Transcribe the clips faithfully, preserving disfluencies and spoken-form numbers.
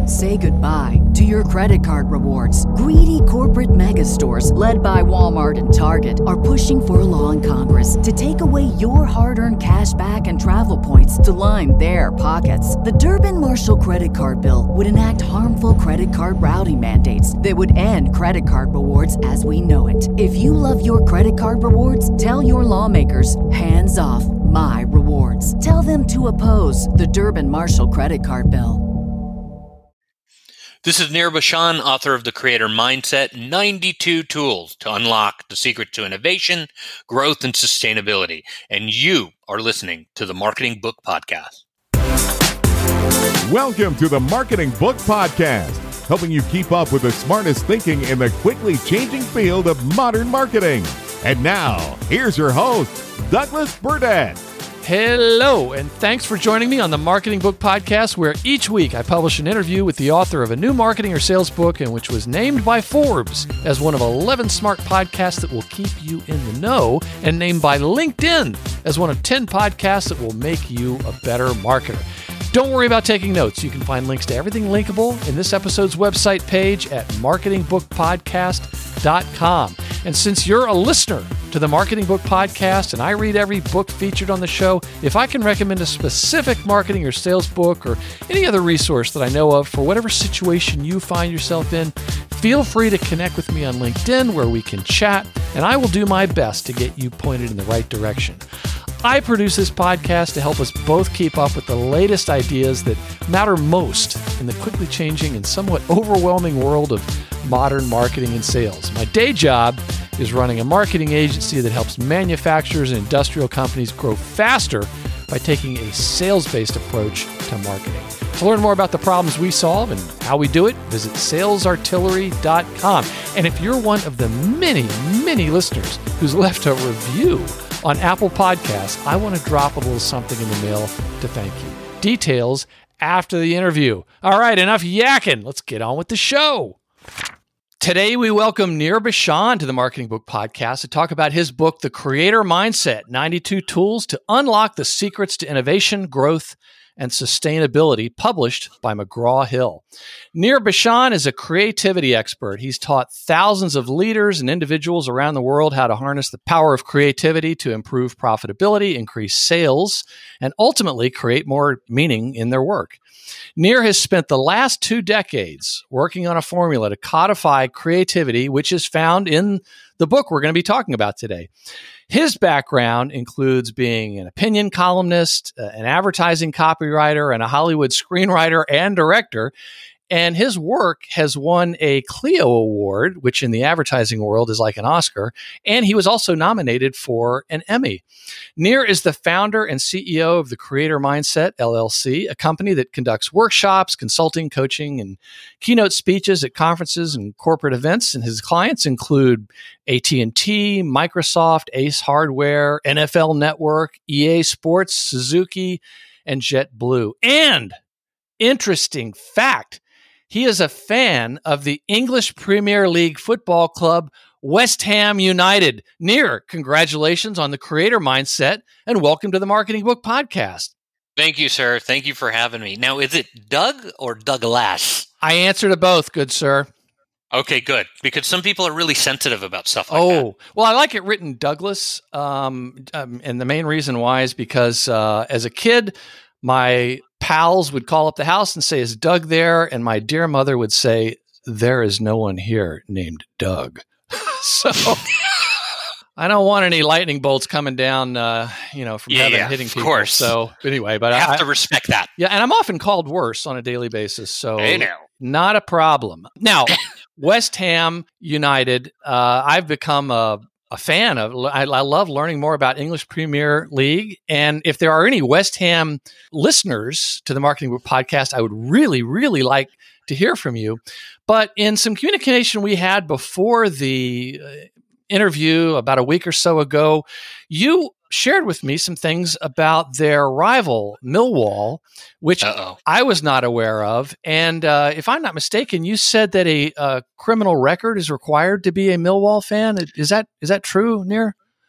Say goodbye to your credit card rewards. Greedy corporate mega stores, led by Walmart and Target, are pushing for a law in Congress to take away your hard-earned cash back and travel points to line their pockets. The Durbin-Marshall credit card bill would enact harmful credit card routing mandates that would end credit card rewards as we know it. If you love your credit card rewards, tell your lawmakers, hands off my rewards. Tell them to oppose the Durbin-Marshall credit card bill. This is Nir Bashan, author of The Creator Mindset, ninety-two Tools to Unlock the Secret to Innovation, Growth, and Sustainability. And you are listening to the Marketing Book Podcast. Welcome to the Marketing Book Podcast, helping you keep up with the smartest thinking in the quickly changing field of modern marketing. And now, here's your host, Douglas Burdett. Hello, and thanks for joining me on the Marketing Book Podcast, where each week I publish an interview with the author of a new marketing or sales book, and which was named by Forbes as one of eleven smart podcasts that will keep you in the know, and named by LinkedIn as one of ten podcasts that will make you a better marketer. Don't worry about taking notes. You can find links to everything linkable in this episode's website page at marketing book podcast dot com. And since you're a listener to the Marketing Book Podcast and I read every book featured on the show, if I can recommend a specific marketing or sales book or any other resource that I know of for whatever situation you find yourself in, feel free to connect with me on LinkedIn where we can chat, and I will do my best to get you pointed in the right direction. I produce this podcast to help us both keep up with the latest ideas that matter most in the quickly changing and somewhat overwhelming world of modern marketing and sales. My day job is running a marketing agency that helps manufacturers and industrial companies grow faster by taking a sales-based approach to marketing. To learn more about the problems we solve and how we do it, visit sales artillery dot com. And if you're one of the many, many listeners who's left a review on Apple Podcasts, I want to drop a little something in the mail to thank you. Details after the interview. All right, enough yakking. Let's get on with the show. Today, we welcome Nir Bashan to the Marketing Book Podcast to talk about his book, The Creator Mindset, ninety-two Tools to Unlock the Secrets to Innovation, Growth, and Sustainability, published by McGraw-Hill. Nir Bashan is a creativity expert. He's taught thousands of leaders and individuals around the world how to harness the power of creativity to improve profitability, increase sales, and ultimately create more meaning in their work. Nir has spent the last two decades working on a formula to codify creativity, which is found in the book we're going to be talking about today. His background includes being an opinion columnist, uh, an advertising copywriter, and a Hollywood screenwriter and director. And his work has won a Clio Award, which in the advertising world is like an Oscar, and he was also nominated for an Emmy. Nir is the founder and C E O of the Creator Mindset, L L C, a company that conducts workshops, consulting, coaching, and keynote speeches at conferences and corporate events. And his clients include A T and T, Microsoft, Ace Hardware, N F L Network, E A Sports, Suzuki, and JetBlue. And interesting fact, he is a fan of the English Premier League football club, West Ham United. Nir, congratulations on the Creator Mindset, and welcome to the Marketing Book Podcast. Thank you, sir. Thank you for having me. Now, is it Doug or Douglas? I answer to both, good sir. Okay, good. Because some people are really sensitive about stuff like oh, that. Oh, well, I like it written Douglas, um, um, and the main reason why is because uh, as a kid, my pals would call up the house and say, "Is Doug there?" And my dear mother would say, "There is no one here named Doug." So I don't want any lightning bolts coming down, uh, you know, from yeah, heaven yeah, hitting of people. Course. So anyway, but I have I to respect that. Yeah, and I'm often called worse on a daily basis. So I know. Not a problem. Now, West Ham United, uh, I've become a a fan of. I, I love learning more about English Premier League. And if there are any West Ham listeners to the Marketing Book Podcast, I would really, really like to hear from you. But in some communication we had before the uh, interview about a week or so ago, you shared with me some things about their rival, Millwall, which Uh-oh. I was not aware of. And uh, if I'm not mistaken, you said that a uh, criminal record is required to be a Millwall fan. Is that is that true, Nir?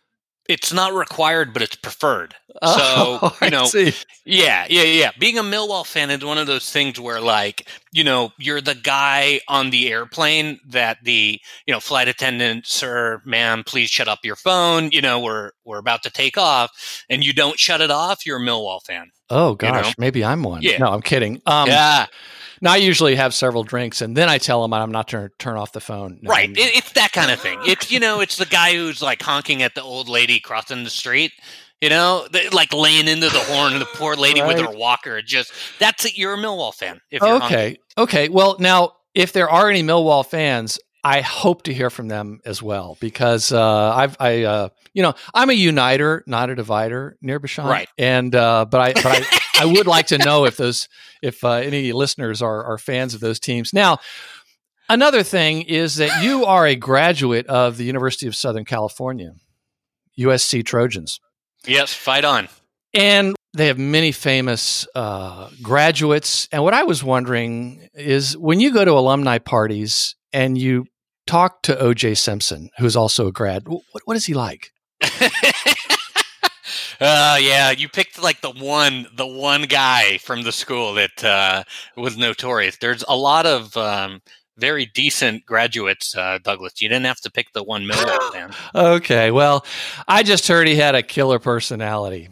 It's not required, but it's preferred. Oh, so, you know, I see. yeah, yeah, yeah. Being a Millwall fan is one of those things where, like, you know, you're the guy on the airplane that the, you know, flight attendant, sir, ma'am, please shut up your phone. You know, we're we're about to take off, and you don't shut it off. You're a Millwall fan. Oh gosh, you know? Maybe I'm one. Yeah. No, I'm kidding. Um, yeah. Now, I usually have several drinks, and then I tell them I'm not going to turn off the phone. No, Right. I'm- It, it's that kind of thing. It's, you know, it's the guy who's like honking at the old lady crossing the street, you know, the, like laying into the horn of the poor lady with Right. her walker. Just, that's it. You're a Millwall fan. If you're honking. Okay. Okay. Well, now, if there are any Millwall fans, I hope to hear from them as well, because uh, I've, I, uh, you know, I'm a uniter, not a divider, near Bashan. Right. And, uh, but I, but I, I would like to know if those, if uh, any listeners are, are fans of those teams. Now, another thing is that you are a graduate of the University of Southern California, U S C Trojans. Yes. Fight on. And they have many famous uh, graduates. And what I was wondering is when you go to alumni parties and you talk to O J Simpson, who's also a grad, what, what is he like? Uh, yeah, you picked like the one, the one guy from the school that uh, was notorious. There's a lot of um, very decent graduates, uh, Douglas. You didn't have to pick the one Millwall fan. Okay, well, I just heard he had a killer personality.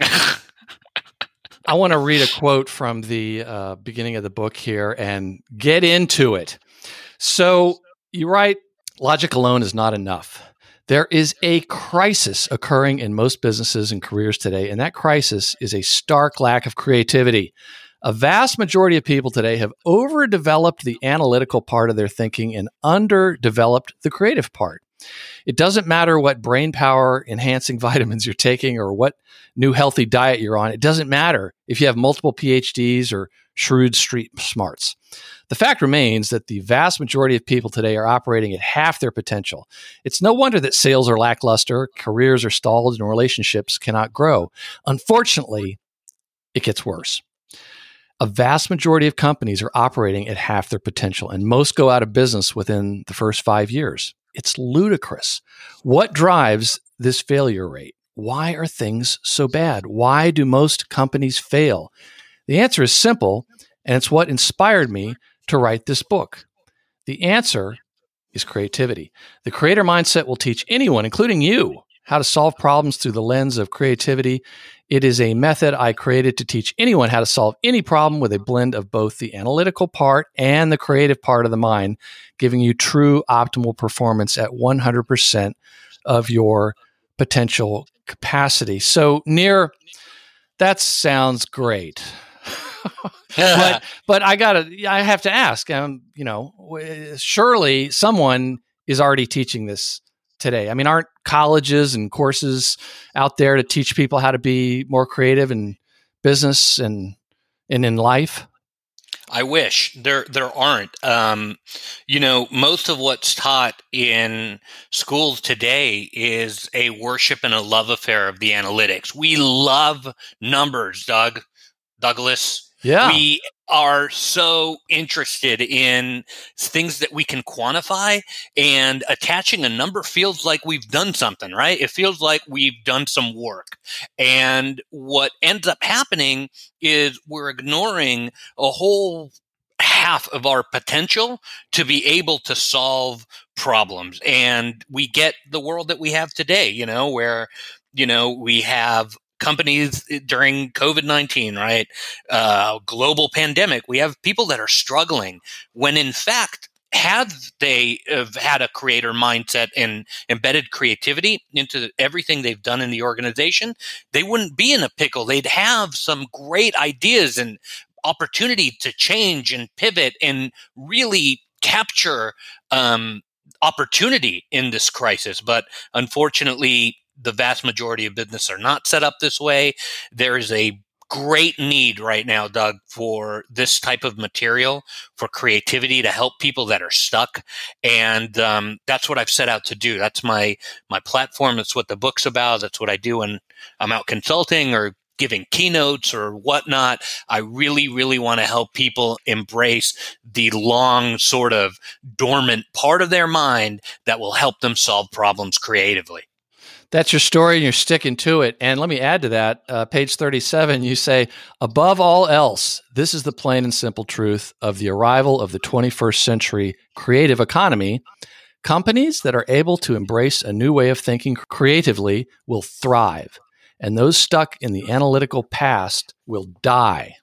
I want to read a quote from the uh, beginning of the book here and get into it. So you write, logic alone is not enough. There is a crisis occurring in most businesses and careers today, and that crisis is a stark lack of creativity. A vast majority of people today have overdeveloped the analytical part of their thinking and underdeveloped the creative part. It doesn't matter what brain power enhancing vitamins you're taking or what new healthy diet you're on. It doesn't matter if you have multiple P H Ds or shrewd street smarts. The fact remains that the vast majority of people today are operating at half their potential. It's no wonder that sales are lackluster, careers are stalled, and relationships cannot grow. Unfortunately, it gets worse. A vast majority of companies are operating at half their potential, and most go out of business within the first five years. It's ludicrous. What drives this failure rate? Why are things so bad? Why do most companies fail? The answer is simple, and it's what inspired me to write this book. The answer is creativity. The creator mindset will teach anyone, including you, how to solve problems through the lens of creativity. It is a method I created to teach anyone how to solve any problem with a blend of both the analytical part and the creative part of the mind, giving you true optimal performance at one hundred percent of your potential capacity. So, Nir, that sounds great. but but I gotta I have to ask. Um, you know, surely someone is already teaching this today. I mean, aren't colleges and courses out there to teach people how to be more creative in business and and in life? I wish there there aren't. Um, you know, most of what's taught in schools today is a worship and a love affair of the analytics. We love numbers, Doug, Douglas. Yeah. We are so interested in things that we can quantify, and attaching a number feels like we've done something, right? It feels like we've done some work. And what ends up happening is we're ignoring a whole half of our potential to be able to solve problems. And we get the world that we have today, you know, where, you know, we have companies during COVID nineteen, right? Uh, global pandemic. We have people that are struggling when in fact, had they have had a creator mindset and embedded creativity into everything they've done in the organization, they wouldn't be in a pickle. They'd have some great ideas and opportunity to change and pivot and really capture um, opportunity in this crisis. But unfortunately, the vast majority of business are not set up this way. There is a great need right now, Doug, for this type of material, for creativity to help people that are stuck. And um, that's what I've set out to do. That's my my platform. That's what the book's about. That's what I do when I'm out consulting or giving keynotes or whatnot. I really, really want to help people embrace the long, sort of dormant part of their mind that will help them solve problems creatively. That's your story, and you're sticking to it. And let me add to that, uh, page thirty-seven, you say, above all else, this is the plain and simple truth of the arrival of the twenty-first century creative economy. Companies that are able to embrace a new way of thinking creatively will thrive, and those stuck in the analytical past will die.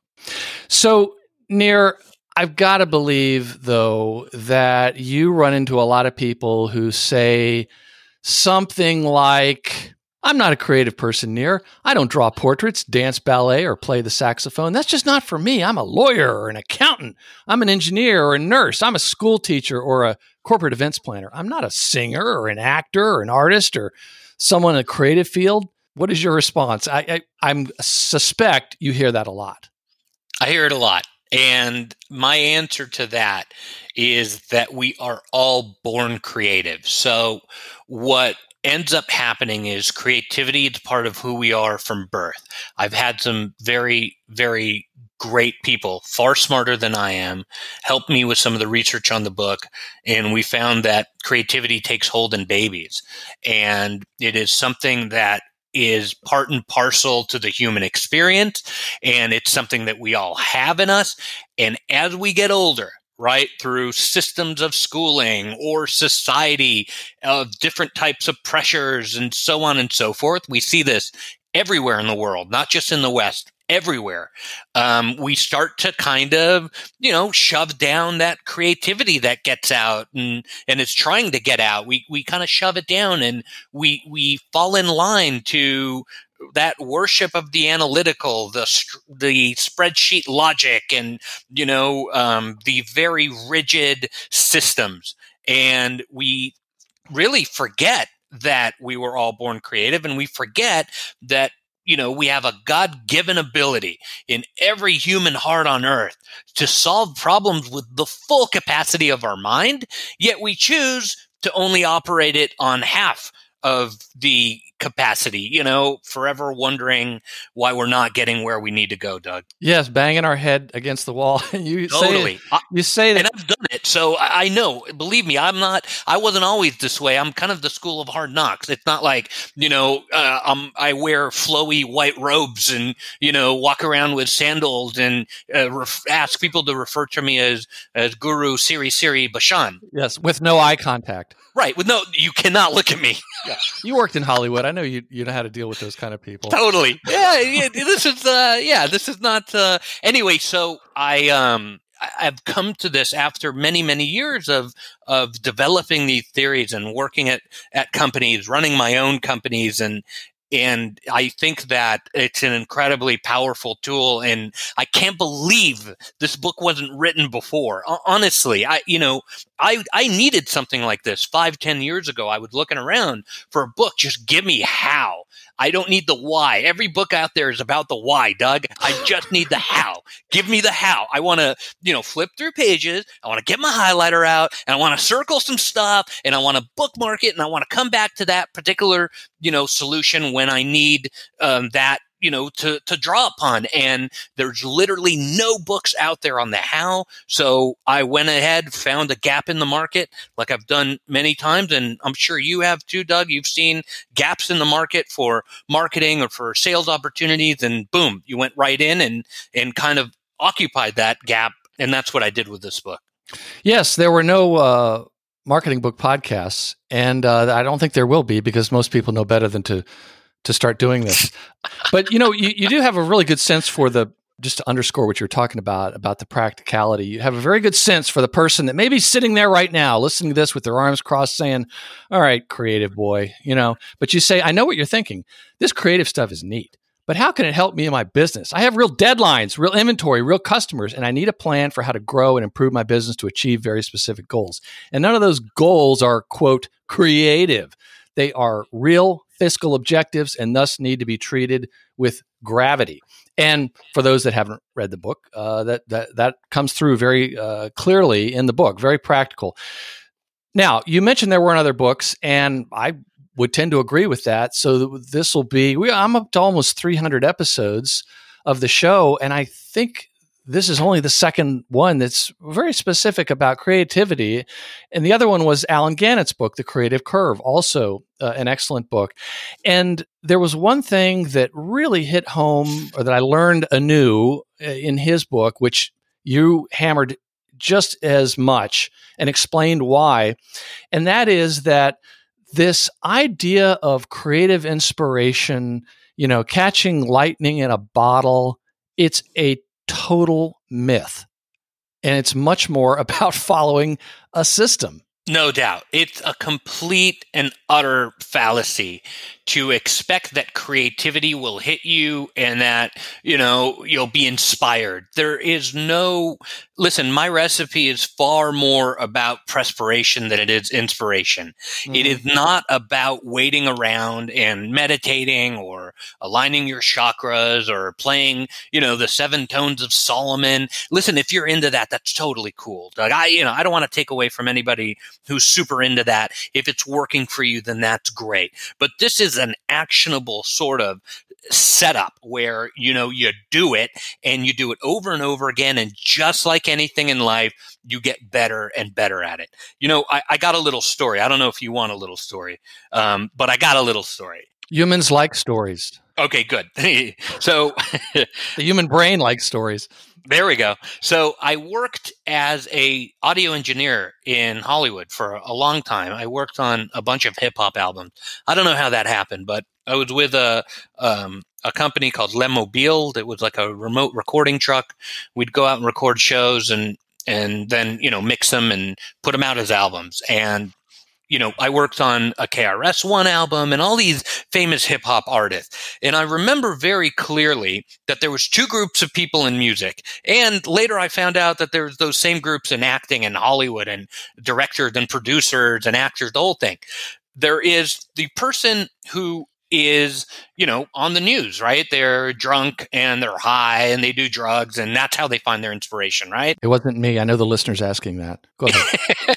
So, Nir, I've got to believe, though, that you run into a lot of people who say something like, I'm not a creative person, Nir. I don't draw portraits, dance ballet, or play the saxophone. That's just not for me. I'm a lawyer or an accountant. I'm an engineer or a nurse. I'm a school teacher or a corporate events planner. I'm not a singer or an actor or an artist or someone in a creative field. What is your response? I, I I'm suspect you hear that a lot. I hear it a lot. And my answer to that is that we are all born creative. So what ends up happening is creativity is part of who we are from birth. I've had some very, very great people, far smarter than I am, help me with some of the research on the book. And we found that creativity takes hold in babies. And it is something that is part and parcel to the human experience. And it's something that we all have in us. And as we get older, right, through systems of schooling or society of different types of pressures and so on and so forth, we see this everywhere in the world, not just in the West, everywhere. Um, we start to kind of, you know, shove down that creativity that gets out and, and is trying to get out. We, we kind of shove it down, and we, we fall in line to that worship of the analytical, the, the spreadsheet logic, and, you know, um, the very rigid systems. And we really forget that we were all born creative, and we forget that, you know, we have a God-given ability in every human heart on earth to solve problems with the full capacity of our mind, yet we choose to only operate it on half of the capacity, you know, forever wondering why we're not getting where we need to go, Doug. Yes, banging our head against the wall. you totally. Say it, you say that. And I've done it. So I, I know, believe me, I'm not, I wasn't always this way. I'm kind of the school of hard knocks. It's not like, you know, uh, um, I wear flowy white robes and, you know, walk around with sandals and uh, ref- ask people to refer to me as, as Guru Siri Siri Bashan. Yes, with no eye contact. Right. With no, you cannot look at me. Yeah. You worked in Hollywood. I know you you know how to deal with those kind of people. Totally. Yeah. yeah this is, uh, yeah, this is not, uh, anyway, so I, um, I've come to this after many, many years of of developing these theories and working at, at companies, running my own companies, and and I think that it's an incredibly powerful tool. And I can't believe this book wasn't written before. Honestly, I you know I I needed something like this five, ten years ago. I was looking around for a book. Just give me how. I don't need the why. Every book out there is about the why, Doug. I just need the how. Give me the how. I want to, you know, flip through pages. I want to get my highlighter out, and I want to circle some stuff, and I want to bookmark it, and I want to come back to that particular, you know, solution when I need um, that, you know, to, to draw upon. And there's literally no books out there on the how. So I went ahead, found a gap in the market like I've done many times. And I'm sure you have too, Doug. You've seen gaps in the market for marketing or for sales opportunities, and boom, you went right in and, and kind of occupied that gap. And that's what I did with this book. Yes, there were no uh, marketing book podcasts. And uh, I don't think there will be, because most people know better than to to start doing this. But, you know, you, you do have a really good sense for the, just to underscore what you're talking about, about the practicality. You have a very good sense for the person that may be sitting there right now, listening to this with their arms crossed saying, all right, creative boy, you know, but you say, I know what you're thinking. This creative stuff is neat, but how can it help me in my business? I have real deadlines, real inventory, real customers, and I need a plan for how to grow and improve my business to achieve very specific goals. And none of those goals are, quote, creative. They are real fiscal objectives and thus need to be treated with gravity. And for those that haven't read the book, uh, that that that comes through very uh, clearly in the book, very practical. Now, you mentioned there weren't other books, and I would tend to agree with that. So this will be, we, I'm up to almost three hundred episodes of the show, and I think this is only the second one that's very specific about creativity. And the other one was Alan Gannett's book, The Creative Curve, also uh, an excellent book. And there was one thing that really hit home, or that I learned anew in his book, which you hammered just as much and explained why. And that is that this idea of creative inspiration, you know, catching lightning in a bottle, it's a total myth. And it's much more about following a system. No doubt. It's a complete and utter fallacy to expect that creativity will hit you and that, you know, you'll be inspired. There is no, listen, my recipe is far more about perspiration than it is inspiration. Mm-hmm. It is not about waiting around and meditating or aligning your chakras or playing, you know, the seven tones of Solomon. Listen, if you're into that, that's totally cool. Like I, you know, I don't want to take away from anybody who's super into that. If it's working for you, then that's great. But this is an actionable sort of setup where, you know, you do it and you do it over and over again. And just like anything in life, you get better and better at it. You know, I, I got a little story. I don't know if you want a little story, um, but I got a little story. Humans like stories. Okay, good. So the human brain likes stories. There we go. So I worked as a audio engineer in Hollywood for a long time. I worked on a bunch of hip hop albums. I don't know how that happened, but I was with a um, a company called Le Mobile. That was like a remote recording truck. We'd go out and record shows and and then, you know, mix them and put them out as albums. And you know, I worked on a K R S One album and all these famous hip hop artists. And I remember very clearly that there was two groups of people in music. And later I found out that there's those same groups in acting and Hollywood and directors and producers and actors, the whole thing. There is the person who is, you know, on the news, right? They're drunk and they're high and they do drugs and that's how they find their inspiration, right? It wasn't me. I know the listeners asking that. Go ahead.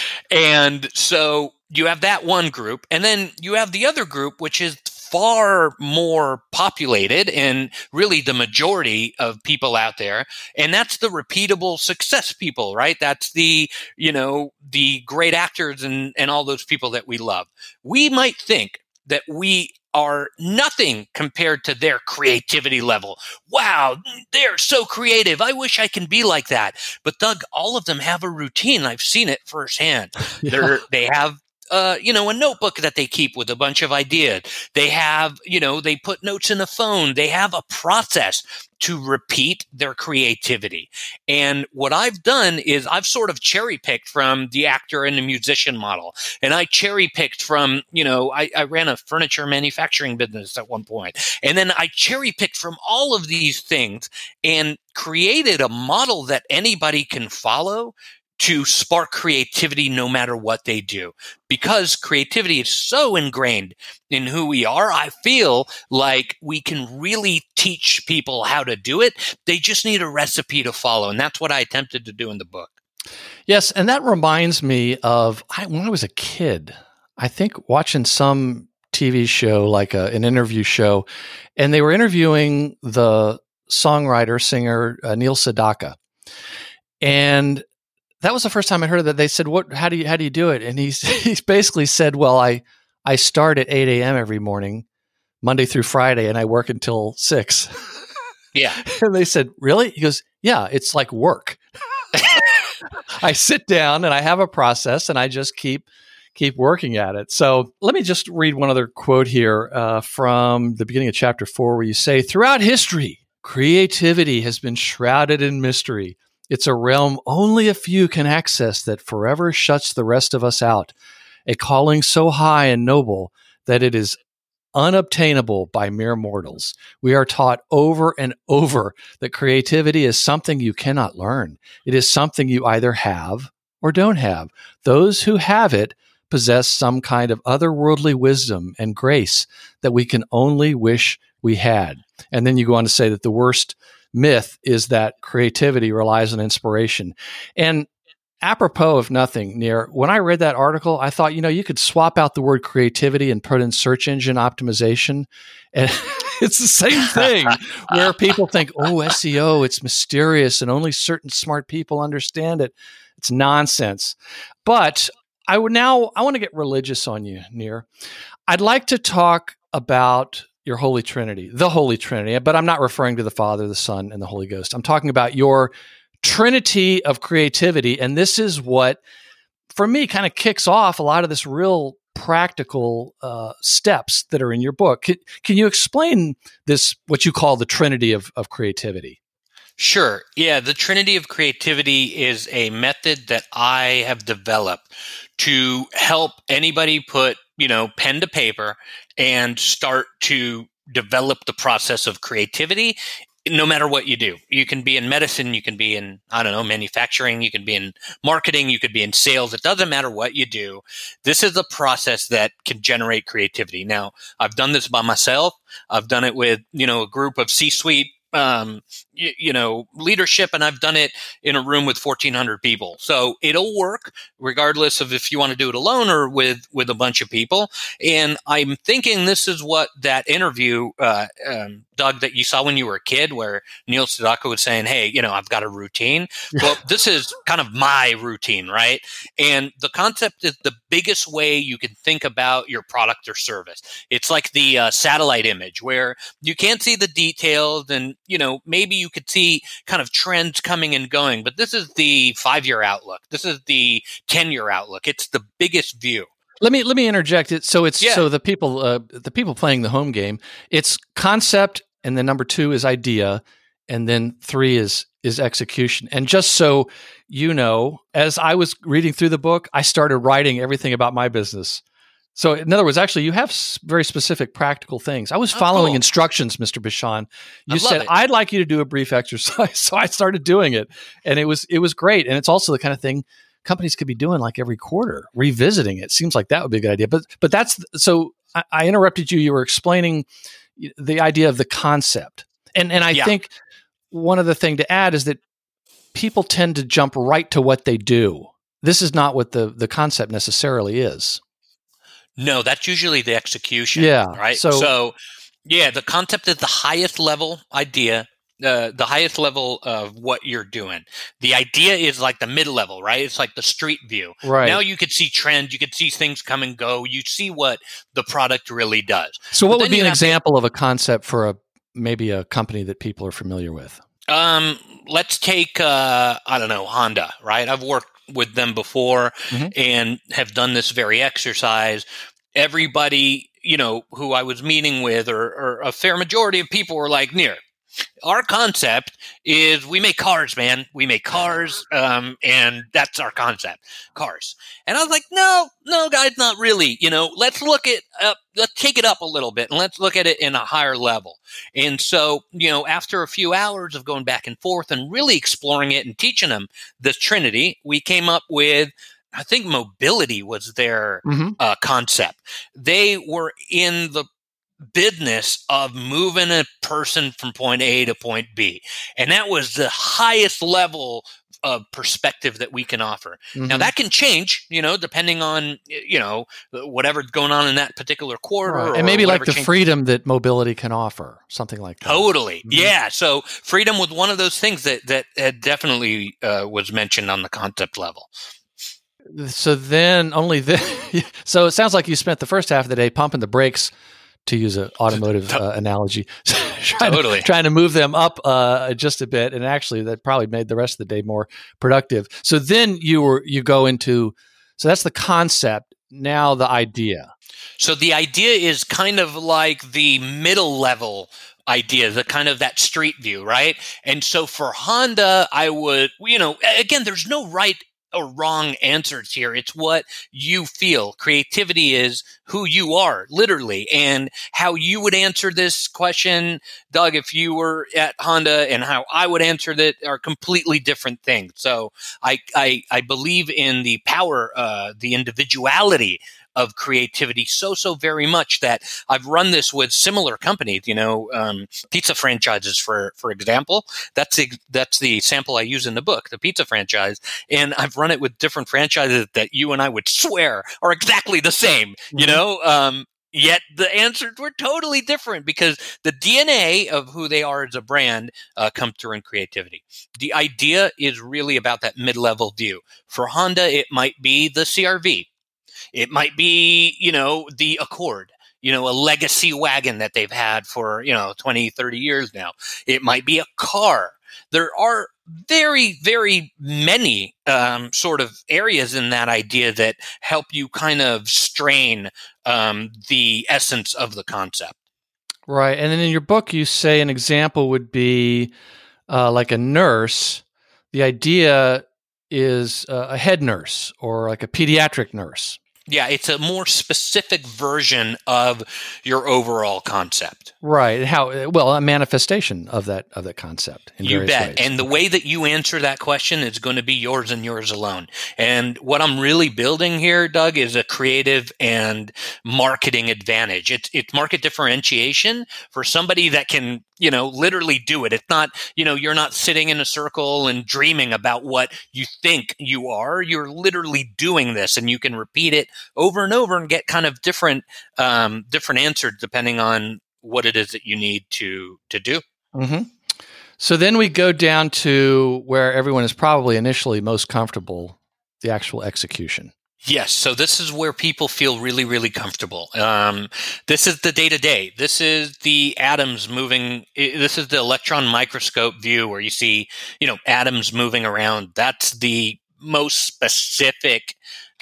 And so you have that one group, and then you have the other group, which is far more populated and really the majority of people out there. And that's the repeatable success people, right? That's the, you know, the great actors and, and all those people that we love. We might think that we are nothing compared to their creativity level. Wow, they're so creative. I wish I can be like that. But Doug, all of them have a routine. I've seen it firsthand. Yeah. They're, they have Uh, you know, a notebook that they keep with a bunch of ideas. They have, you know, they put notes in a phone. They have a process to repeat their creativity. And what I've done is I've sort of cherry picked from the actor and the musician model. And I cherry picked from, you know, I, I ran a furniture manufacturing business at one point. And then I cherry picked from all of these things and created a model that anybody can follow to spark creativity no matter what they do. Because creativity is so ingrained in who we are, I feel like we can really teach people how to do it. They just need a recipe to follow. And that's what I attempted to do in the book. Yes, and that reminds me of I, when I was a kid, I think watching some T V show, like a, an interview show, and they were interviewing the songwriter, singer, uh, Neil Sedaka. And that was the first time I heard that. They said, "What? How do you how do you do it?" And he's he's basically said, "Well, I I start at eight a.m. every morning, Monday through Friday, and I work until six." Yeah. And they said, "Really?" He goes, "Yeah, it's like work. I sit down and I have a process, and I just keep keep working at it." So let me just read one other quote here uh, from the beginning of chapter four, where you say, "Throughout history, creativity has been shrouded in mystery. It's a realm only a few can access that forever shuts the rest of us out, a calling so high and noble that it is unobtainable by mere mortals. We are taught over and over that creativity is something you cannot learn. It is something you either have or don't have. Those who have it possess some kind of otherworldly wisdom and grace that we can only wish we had." And then you go on to say that the worst myth is that creativity relies on inspiration. And apropos of nothing, Nir, when I read that article, I thought, you know, you could swap out the word creativity and put in search engine optimization. And it's the same thing where people think, oh, S E O, it's mysterious and only certain smart people understand it. It's nonsense. But I would now, I want to get religious on you, Nir. I'd like to talk about your Holy Trinity, the Holy Trinity, but I'm not referring to the Father, the Son, and the Holy Ghost. I'm talking about your Trinity of creativity. And this is what, for me, kind of kicks off a lot of this real practical uh, steps that are in your book. Can, can you explain this, what you call the Trinity of, of creativity? Sure. Yeah, the Trinity of creativity is a method that I have developed to help anybody put, you know, pen to paper and start to develop the process of creativity. No matter what you do, you can be in medicine, you can be in, I don't know, manufacturing, you can be in marketing, you could be in sales. It doesn't matter what you do. This is a process that can generate creativity. Now, I've done this by myself. I've done it with, you know, a group of C-suite, um, you, you know, leadership, and I've done it in a room with fourteen hundred people. So it'll work regardless of if you want to do it alone or with, with a bunch of people. And I'm thinking this is what that interview, uh, um, Doug, that you saw when you were a kid where Neil Sedaka was saying, hey, you know, I've got a routine. Well, this is kind of my routine, right? And the concept is the biggest way you can think about your product or service. It's like the uh, satellite image where you can't see the details and, you know, maybe you could see kind of trends coming and going, but this is the five-year outlook. This is the ten-year outlook. It's the biggest view. Let me let me interject it. So it's Yeah. so the people uh, the people playing the home game. It's concept, and then number two is idea, and then three is is execution. And just so you know, as I was reading through the book, I started writing everything about my business. So in other words, actually, you have s- very specific practical things. I was Oh, following cool. instructions, Mister Bishan. You I love said it. I'd like you to do a brief exercise, so I started doing it, and it was it was great. And it's also the kind of thing companies could be doing like every quarter, revisiting it. Seems like that would be a good idea. But but that's so. I, I interrupted you. You were explaining the idea of the concept, and and I Yeah. think one other thing to add is that people tend to jump right to what they do. This is not what the the concept necessarily is. No, that's usually the execution. Yeah, Right. so- So, yeah, the concept is the highest level idea, uh, the highest level of what you're doing. The idea is like the mid level, right? It's like the street view. Right. Now you could see trends, you could see things come and go. You see what the product really does. So But what would then be you an have to- example of a concept for a maybe a company that people are familiar with? Um, let's take, uh, I don't know, Honda, right? I've worked with them before Mhm. and have done this very exercise. Everybody, you know, who I was meeting with, or, or a fair majority of people were like, Nir, our concept is we make cars, man. We make cars, um, and that's our concept, cars. And I was like, no, no, guys, not really. You know, let's look at, uh, let's take it up a little bit and let's look at it in a higher level. And so, you know, after a few hours of going back and forth and really exploring it and teaching them the Trinity, we came up with, I think mobility was their Mhm. uh, concept. They were in the business of moving a person from point A to point B. And that was the highest level of perspective that we can offer. Now Mhm. that can change, you know, depending on, you know, whatever's going on in that particular quarter. Right. or And maybe like whatever the change- freedom that mobility can offer, something like that. Totally. Mhm. Yeah. So freedom was one of those things that, that had definitely uh, was mentioned on the concept level. So then only then, so it sounds like you spent the first half of the day pumping the brakes, to use an automotive uh, analogy, trying, Totally. to, trying to move them up uh, just a bit. And actually that probably made the rest of the day more productive. So then you were, you go into, so that's the concept. Now the idea. So the idea is kind of like the middle level idea, the kind of that street view, right? And so for Honda, I would, you know, again, there's no right or wrong answers here. It's what you feel. Creativity is who you are, literally, and how you would answer this question, Doug, if you were at Honda, and how I would answer that are completely different things. So I I, I believe in the power, uh, the individuality of creativity so, so very much that I've run this with similar companies, you know, um, pizza franchises, for, for example. That's the, that's the sample I use in the book, the pizza franchise. And I've run it with different franchises that you and I would swear are exactly the same, mm-hmm. you know, um, yet the answers were totally different because the D N A of who they are as a brand uh, comes through in creativity. The idea is really about that mid-level view. For Honda, it might be the C R V. It might be, you know, the Accord, you know, a legacy wagon that they've had for, you know, twenty, thirty years now. It might be a car. There are very, very many um, sort of areas in that idea that help you kind of strain um, the essence of the concept. Right. And then in your book, you say an example would be uh, like a nurse. The idea is uh, a head nurse or like a pediatric nurse. Yeah, it's a more specific version of your overall concept. Right. How well a manifestation of that of that concept. In you bet. Ways. And the way that you answer that question is going to be yours and yours alone. And what I'm really building here, Doug, is a creative and marketing advantage. It's it's market differentiation for somebody that can, you know, literally do it. It's not, you know, you're not sitting in a circle and dreaming about what you think you are. You're literally doing this, and you can repeat it over and over and get kind of different um, different answers depending on what it is that you need to to do. Mm-hmm. So then we go down to where everyone is probably initially most comfortable, the actual execution. Yes. So this is where people feel really, really comfortable. Um, this is the day-to-day. This is the atoms moving. This is the electron microscope view where you see, you know, atoms moving around. That's the most specific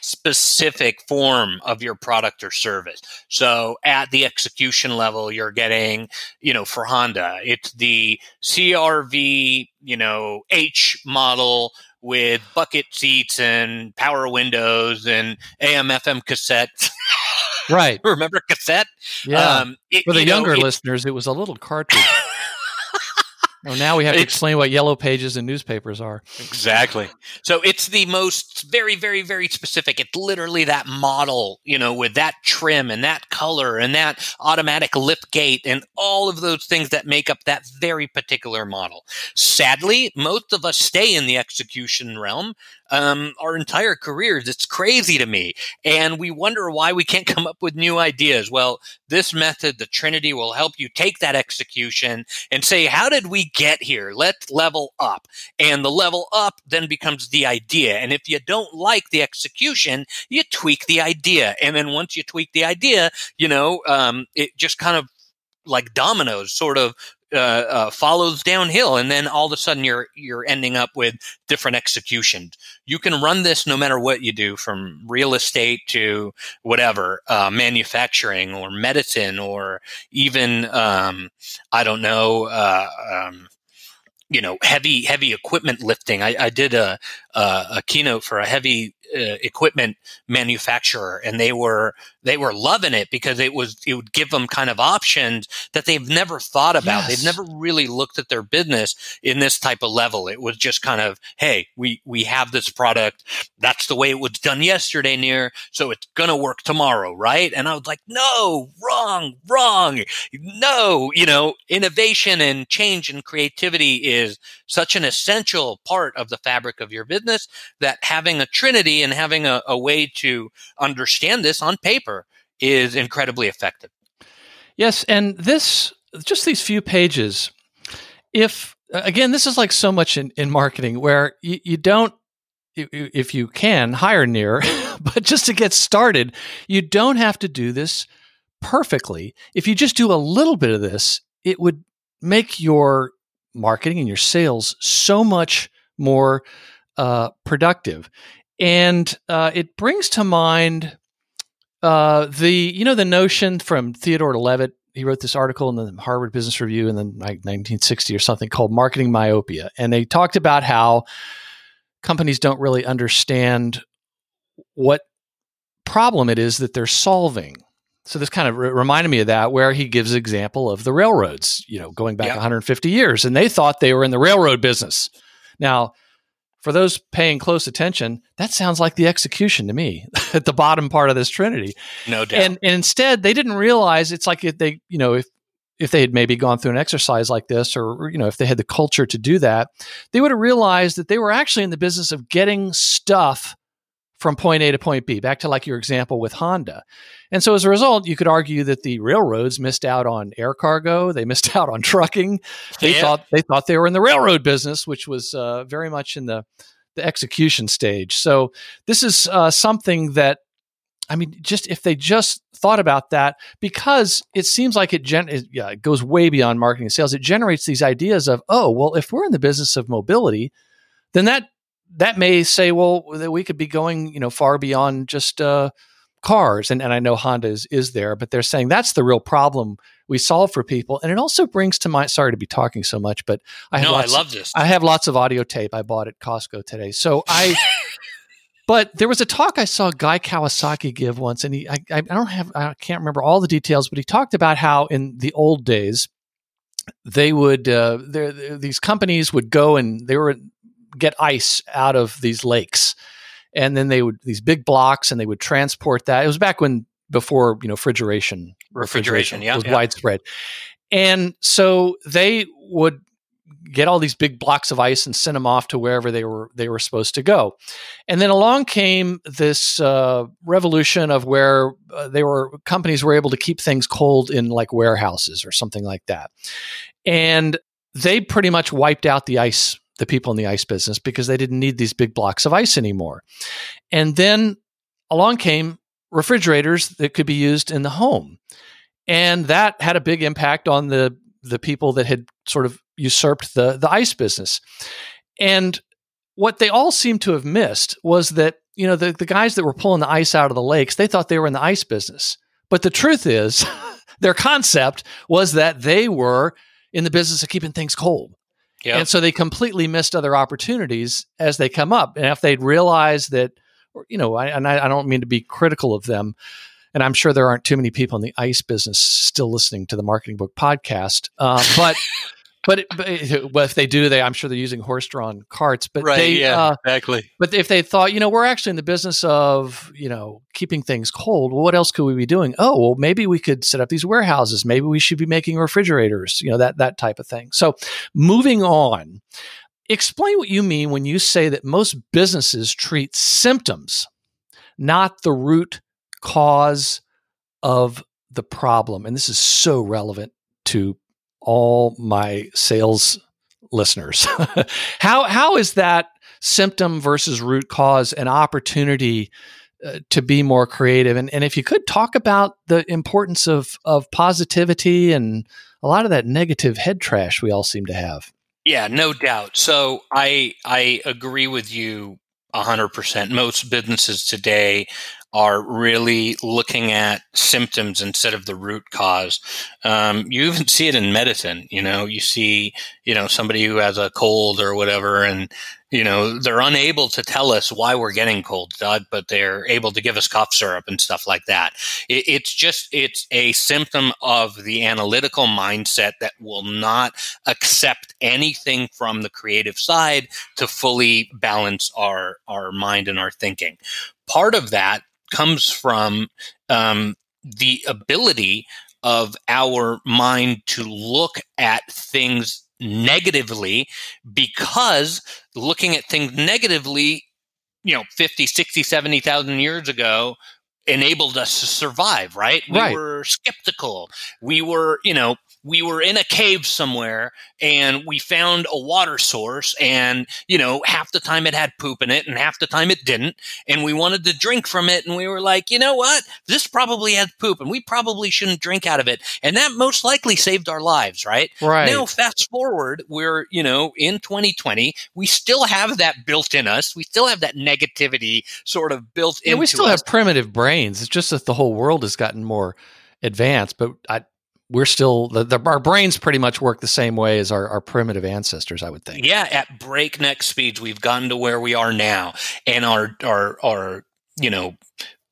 specific form of your product or service. So at the execution level, you're getting, you know, for Honda, it's the C R V, you know, H model with bucket seats and power windows and A M F M cassettes. Right. Remember cassette? Yeah. Um, it, For the you younger know, listeners, it was a little cartridge. Well, now we have to explain what yellow pages and newspapers are. Exactly. So it's the most very, very, very specific. It's literally that model, you know, with that trim and that color and that automatic lift gate and all of those things that make up that very particular model. Sadly, most of us stay in the execution realm um, our entire careers. It's crazy to me. And we wonder why we can't come up with new ideas. Well, this method, the Trinity, will help you take that execution and say, how did we get here? Let's level up. And the level up then becomes the idea. And if you don't like the execution, you tweak the idea. And then once you tweak the idea, you know, um, it just kind of like dominoes sort of uh, uh, follows downhill. And then all of a sudden you're, you're ending up with different executions. You can run this no matter what you do, from real estate to whatever, uh, manufacturing or medicine or even, um, I don't know, uh, um, you know, heavy, heavy equipment lifting. I, I did a, a, a keynote for a heavy uh, equipment manufacturer, and they were, they were loving it because it was, it would give them kind of options that they've never thought about. Yes. They've never really looked at their business in this type of level. It was just kind of, hey, we, we have this product. That's the way it was done yesterday, near. So it's going to work tomorrow. Right. And I was like, no, wrong, wrong. No, you know, innovation and change and creativity is such an essential part of the fabric of your business that having a Trinity and having a, a way to understand this on paper is incredibly effective. Yes. And this, just these few pages, if, again, this is like so much in, in marketing where you, you don't, if you can, hire Nir, but just to get started, you don't have to do this perfectly. If you just do a little bit of this, it would make your marketing and your sales so much more uh, productive. And uh, it brings to mind uh, the, you know, the notion from Theodore Levitt. He wrote this article in the Harvard Business Review in the like nineteen sixty or something called Marketing Myopia. And they talked about how companies don't really understand what problem it is that they're solving. So this kind of re- reminded me of that, where he gives an example of the railroads, you know, going back yeah. one hundred fifty years, and they thought they were in the railroad business. Now, for those paying close attention, that sounds like the execution to me at the bottom part of this trinity. No doubt. And, and instead, they didn't realize it's like if they, you know, if if they had maybe gone through an exercise like this, or, you know, if they had the culture to do that, they would have realized that they were actually in the business of getting stuff from point A to point B, back to like your example with Honda. And so as a result, you could argue that the railroads missed out on air cargo. They missed out on trucking. They Yeah. thought they thought they were in the railroad business, which was uh, very much in the, the execution stage. So this is uh, something that, I mean, just if they just thought about that, because it seems like it, gen- it, yeah, it goes way beyond marketing and sales. It generates these ideas of, oh, well, if we're in the business of mobility, then that that may say, well, that we could be going, you know, far beyond just uh, cars. And and I know Honda is, is there, but they're saying that's the real problem we solve for people. And it also brings to mind, sorry to be talking so much, but I have No, I lots, love this. I have lots of audio tape I bought at Costco today. So I... But there was a talk I saw Guy Kawasaki give once, and he, I, I don't have, I can't remember all the details, but he talked about how in the old days, they would, uh, there, these companies would go and they were get ice out of these lakes, and then they would these big blocks, and they would transport that. It was back when before you know refrigeration, Refrigeration, yeah, was yeah. widespread, and so they would get all these big blocks of ice and send them off to wherever they were they were supposed to go. And then along came this uh, revolution of where uh, they were companies were able to keep things cold in like warehouses or something like that. And they pretty much wiped out the ice, the people in the ice business, because they didn't need these big blocks of ice anymore. And then along came refrigerators that could be used in the home. And that had a big impact on the the people that had sort of usurped the, the ice business. And what they all seemed to have missed was that, you know, the, the guys that were pulling the ice out of the lakes, they thought they were in the ice business. But the truth is, their concept was that they were in the business of keeping things cold. Yep. And so they completely missed other opportunities as they come up. And if they'd realized that, or, you know, I, and I, I don't mean to be critical of them, and I'm sure there aren't too many people in the ice business still listening to the Marketing Book podcast. Uh, but, but, but well, if they do, they I'm sure they're using horse-drawn carts. But Right, they, yeah, uh, exactly. But if they thought, you know, we're actually in the business of, you know, keeping things cold, well, what else could we be doing? Oh, well, maybe we could set up these warehouses. Maybe we should be making refrigerators. You know, that that type of thing. So, moving on, explain what you mean when you say that most businesses treat symptoms, not the root cause of the problem. And this is so relevant to all my sales listeners. how how is that symptom versus root cause an opportunity uh, to be more creative? And and if you could talk about the importance of of positivity and a lot of that negative head trash we all seem to have. Yeah, no doubt. So I I agree with you one hundred percent. Most businesses today are really looking at symptoms instead of the root cause. Um, you even see it in medicine. You know, you see, you know, somebody who has a cold or whatever, and, you know, they're unable to tell us why we're getting cold, but they're able to give us cough syrup and stuff like that. It, it's just, it's a symptom of the analytical mindset that will not accept anything from the creative side to fully balance our, our mind and our thinking. Part of that comes from um, the ability of our mind to look at things negatively, because looking at things negatively, you know, fifty, sixty, seventy thousand years ago enabled us to survive, right? We Right. were skeptical. We were, you know, we were in a cave somewhere and we found a water source, and, you know, half the time it had poop in it and half the time it didn't. And we wanted to drink from it. And we were like, you know what? This probably has poop and we probably shouldn't drink out of it. And that most likely saved our lives, right? Right. Now, fast forward, we're, you know, in twenty twenty, we still have that built in us. We still have that negativity sort of built Yeah, into we still us. have primitive brains. It's just that the whole world has gotten more advanced, but I, we're still the, the our brains pretty much work the same way as our, our primitive ancestors, I would think. Yeah, at breakneck speeds, we've gotten to where we are now, and our our our you know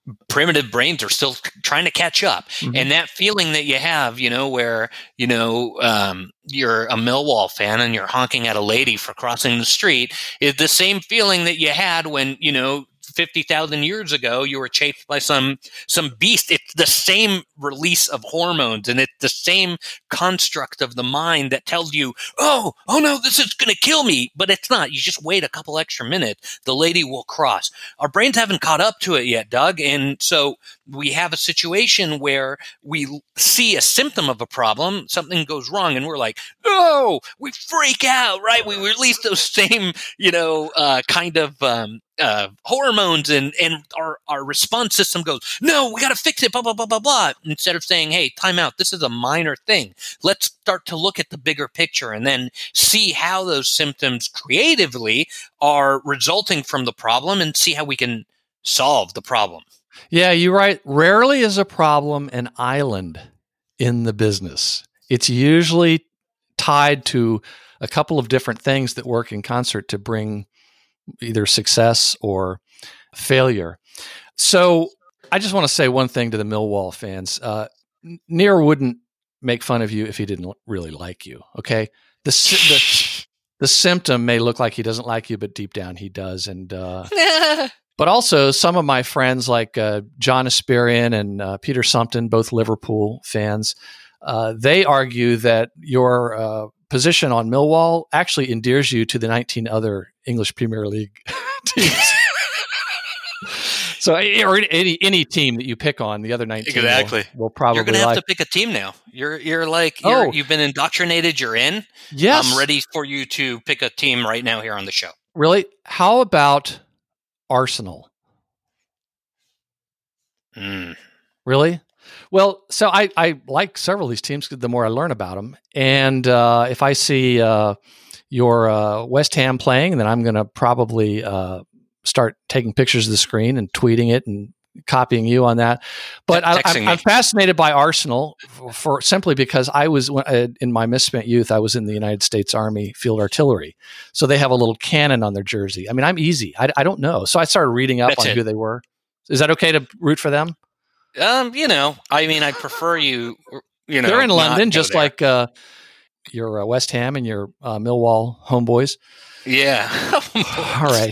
primitive brains are still trying to catch up. Mm-hmm. And that feeling that you have, you know, where, you know, um, you're a Millwall fan and you're honking at a lady for crossing the street is the same feeling that you had when, you know, fifty thousand years ago, you were chased by some some beast. It's the same release of hormones, and it's the same construct of the mind that tells you, oh, oh no, this is going to kill me. But it's not. You just wait a couple extra minutes. The lady will cross. Our brains haven't caught up to it yet, Doug. And so we have a situation where we see a symptom of a problem, something goes wrong, and we're like, no, we freak out, right? We release those same, you know, uh, kind of um, uh, hormones, and, and our, our response system goes, no, we got to fix it, blah, blah, blah, blah, blah. Instead of saying, hey, time out, this is a minor thing. Let's start to look at the bigger picture and then see how those symptoms creatively are resulting from the problem and see how we can solve the problem. Yeah, you're right. Rarely is a problem an island in the business. It's usually tied to a couple of different things that work in concert to bring either success or failure. So I just want to say one thing to the Millwall fans. Uh, Nir wouldn't make fun of you if he didn't really like you, okay? The, the, the symptom may look like he doesn't like you, but deep down he does. And uh, But also some of my friends like uh, John Asperian and uh, Peter Sumpton, both Liverpool fans, uh, they argue that your uh, position on Millwall actually endears you to the nineteen other English Premier League teams. So, or any any team that you pick on, the other nineteen exactly. will, will probably You're going to have like. to pick a team now. You're you're like you're, Oh. you've been indoctrinated. You're in. Yes. I'm ready for you to pick a team right now here on the show. Really? How about Arsenal? Mm. Really? Well, so I, I like several of these teams the more I learn about them. And uh, if I see uh, your uh, West Ham playing, then I'm going to probably uh, start taking pictures of the screen and tweeting it and copying you on that. But I, I'm, I'm fascinated by Arsenal for, for simply because I was uh, in my misspent youth. I was in the United States Army Field Artillery, so they have a little cannon on their jersey. I mean, I'm easy. I, I don't know, so I started reading up That's on it. who they were. Is that okay to root for them? Um, you know, I mean, I prefer you. You know, they're in London, not just go there. like uh, your uh, West Ham and your uh, Millwall homeboys. Yeah. All right.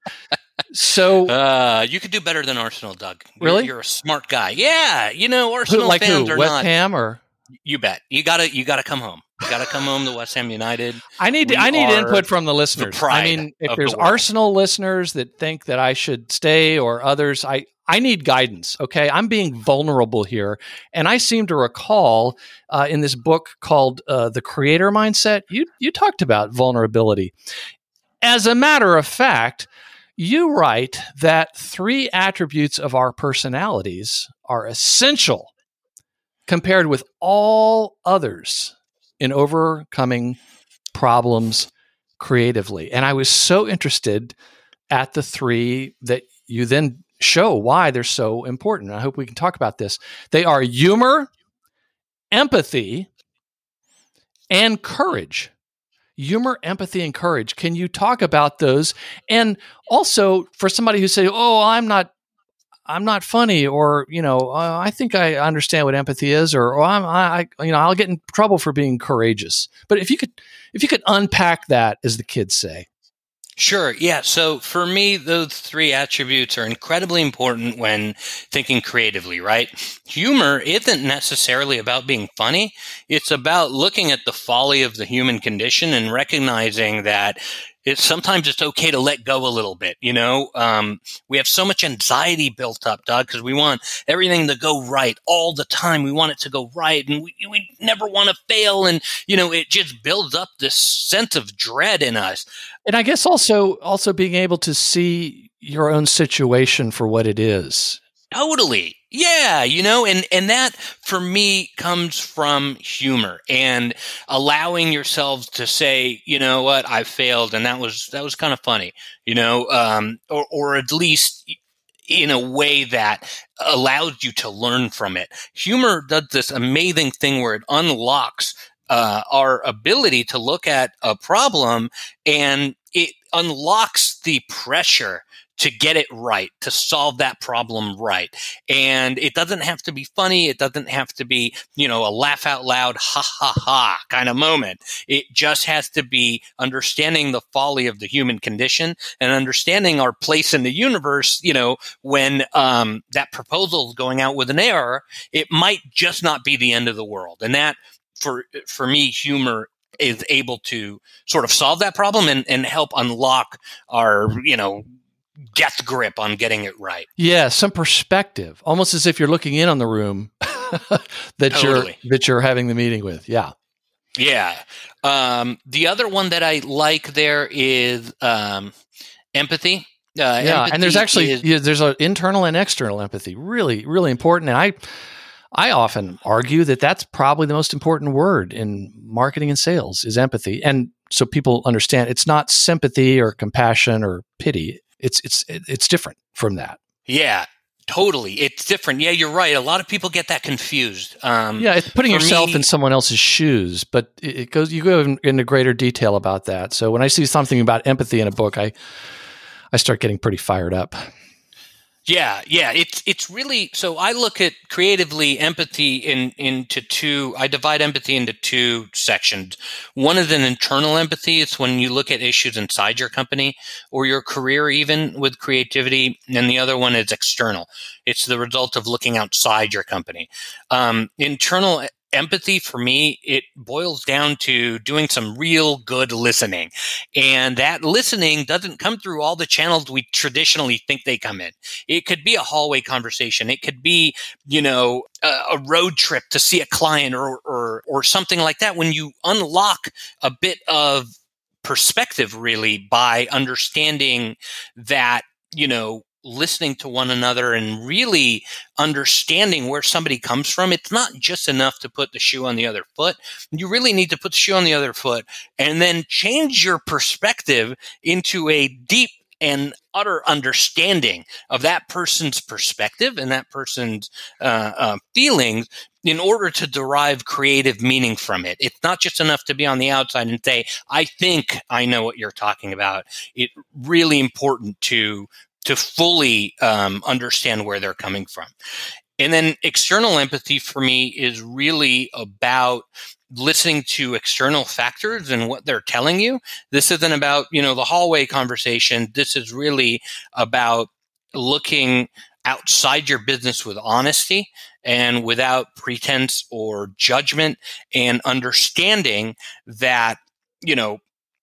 So, uh, you could do better than Arsenal, Doug. You're, Really? You're a smart guy. Yeah. You know, who, Arsenal like fans who? are West not. Ham or? You bet. You gotta. You gotta come home. You gotta come home to West Ham United. I need We I need are input from the listeners. the pride I mean, if of there's the world. Arsenal listeners that think that I should stay or others, I, I need guidance. Okay, I'm being vulnerable here, and I seem to recall uh, in this book called uh, "The Creator Mindset," you you talked about vulnerability. As a matter of fact, you write that three attributes of our personalities are essential compared with all others in overcoming problems creatively. And I was so interested at the three that you then show why they're so important. I hope we can talk about this. They are humor, empathy, and courage. Humor, empathy, and courage. Can you talk about those? And also for somebody who say, "Oh, I'm not, I'm not funny," or you know, uh, I think I understand what empathy is, or, or I'm, I, you know, I'll get in trouble for being courageous. But if you could, if you could unpack that, as the kids say. Sure. Yeah. So for me, those three attributes are incredibly important when thinking creatively, right? Humor isn't necessarily about being funny. It's about looking at the folly of the human condition and recognizing that it's sometimes it's okay to let go a little bit. You know, um, we have so much anxiety built up, Doug, because we want everything to go right all the time. We want it to go right, and we, we never want to fail. And, you know, it just builds up this sense of dread in us. And I guess also also being able to see your own situation for what it is. Totally. Yeah, you know, and, and that for me comes from humor and allowing yourselves to say, you know what, I failed, and that was that was kind of funny, you know, um, or or at least in a way that allows you to learn from it. Humor does this amazing thing where it unlocks uh, our ability to look at a problem, and it unlocks the pressure to get it right, to solve that problem right. And it doesn't have to be funny. It doesn't have to be, you know, a laugh out loud, ha ha ha kind of moment. It just has to be understanding the folly of the human condition and understanding our place in the universe. You know, when um, that proposal is going out with an error, it might just not be the end of the world. And that, for for me, humor is able to sort of solve that problem and, and help unlock our, you know, death grip on getting it right. Yeah, some perspective, almost as if you're looking in on the room that Totally. you're that you're having the meeting with. Yeah. Yeah. Um, the other one that I like there is um, empathy. Uh, yeah, empathy and there's actually is, yeah, there's an internal and external empathy. Really, really important. And I I often argue that that's probably the most important word in marketing and sales is empathy. And so people understand it's not sympathy or compassion or pity. It's it's it's different from that. Yeah, totally. It's different. Yeah, you're right. A lot of people get that confused. Um, yeah, it's putting for yourself me- in someone else's shoes, but it it goes. You go in- into greater detail about that. So when I see something about empathy in a book, I I start getting pretty fired up. Yeah, yeah. It's it's really so. I look at creatively empathy in into two. I divide empathy into two sections. One is an internal empathy. It's when you look at issues inside your company or your career, even with creativity. And the other one is external. It's the result of looking outside your company. Um, internal empathy for me, it boils down to doing some real good listening. And that listening doesn't come through all the channels we traditionally think they come in. It could be a hallway conversation. It could be, you know, a, a road trip to see a client or, or, or something like that. When you unlock a bit of perspective, really, by understanding that, you know, listening to one another and really understanding where somebody comes from. It's not just enough to put the shoe on the other foot. You really need to put the shoe on the other foot and then change your perspective into a deep and utter understanding of that person's perspective and that person's uh, uh, feelings in order to derive creative meaning from it. It's not just enough to be on the outside and say, I think I know what you're talking about. It's really important to to fully um, understand where they're coming from. And then external empathy for me is really about listening to external factors and what they're telling you. This isn't about, you know, the hallway conversation. This is really about looking outside your business with honesty and without pretense or judgment, and understanding that, you know,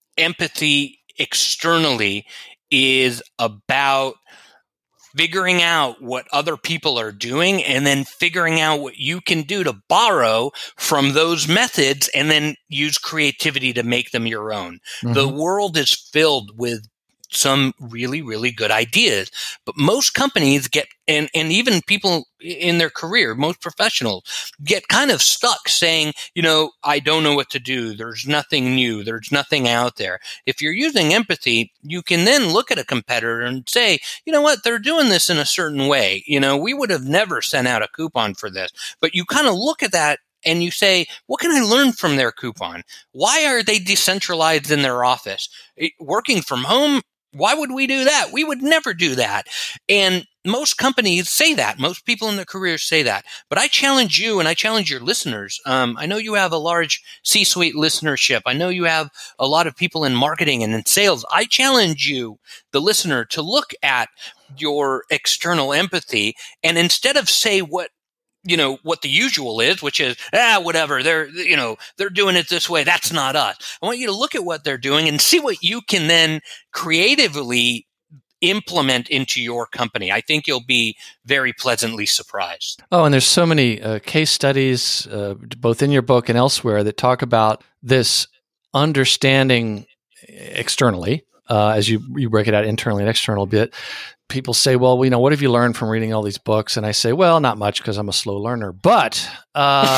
empathy externally is about figuring out what other people are doing and then figuring out what you can do to borrow from those methods and then use creativity to make them your own. Mm-hmm. The world is filled with some really, really good ideas, but most companies get, and, and even people in their career, most professionals get kind of stuck saying, you know, I don't know what to do. There's nothing new. There's nothing out there. If you're using empathy, you can then look at a competitor and say, you know what, they're doing this in a certain way. You know, we would have never sent out a coupon for this, but you kind of look at that and you say, what can I learn from their coupon? Why are they decentralized in their office? It, working from home? Why would we do that? We would never do that. And most companies say that. Most people in their careers say that. But I challenge you and I challenge your listeners. Um, I know you have a large C-suite listenership. I know you have a lot of people in marketing and in sales. I challenge you, the listener, to look at your external empathy and instead of say what you know, what the usual is, which is, ah, whatever, they're, you know, they're doing it this way. That's not us. I want you to look at what they're doing and see what you can then creatively implement into your company. I think you'll be very pleasantly surprised. Oh, and there's so many uh, case studies, uh, both in your book and elsewhere, that talk about this understanding externally, uh, as you, you break it out internally and external a bit. People say, well, you know, what have you learned from reading all these books? And I say, well, not much because I'm a slow learner. But uh,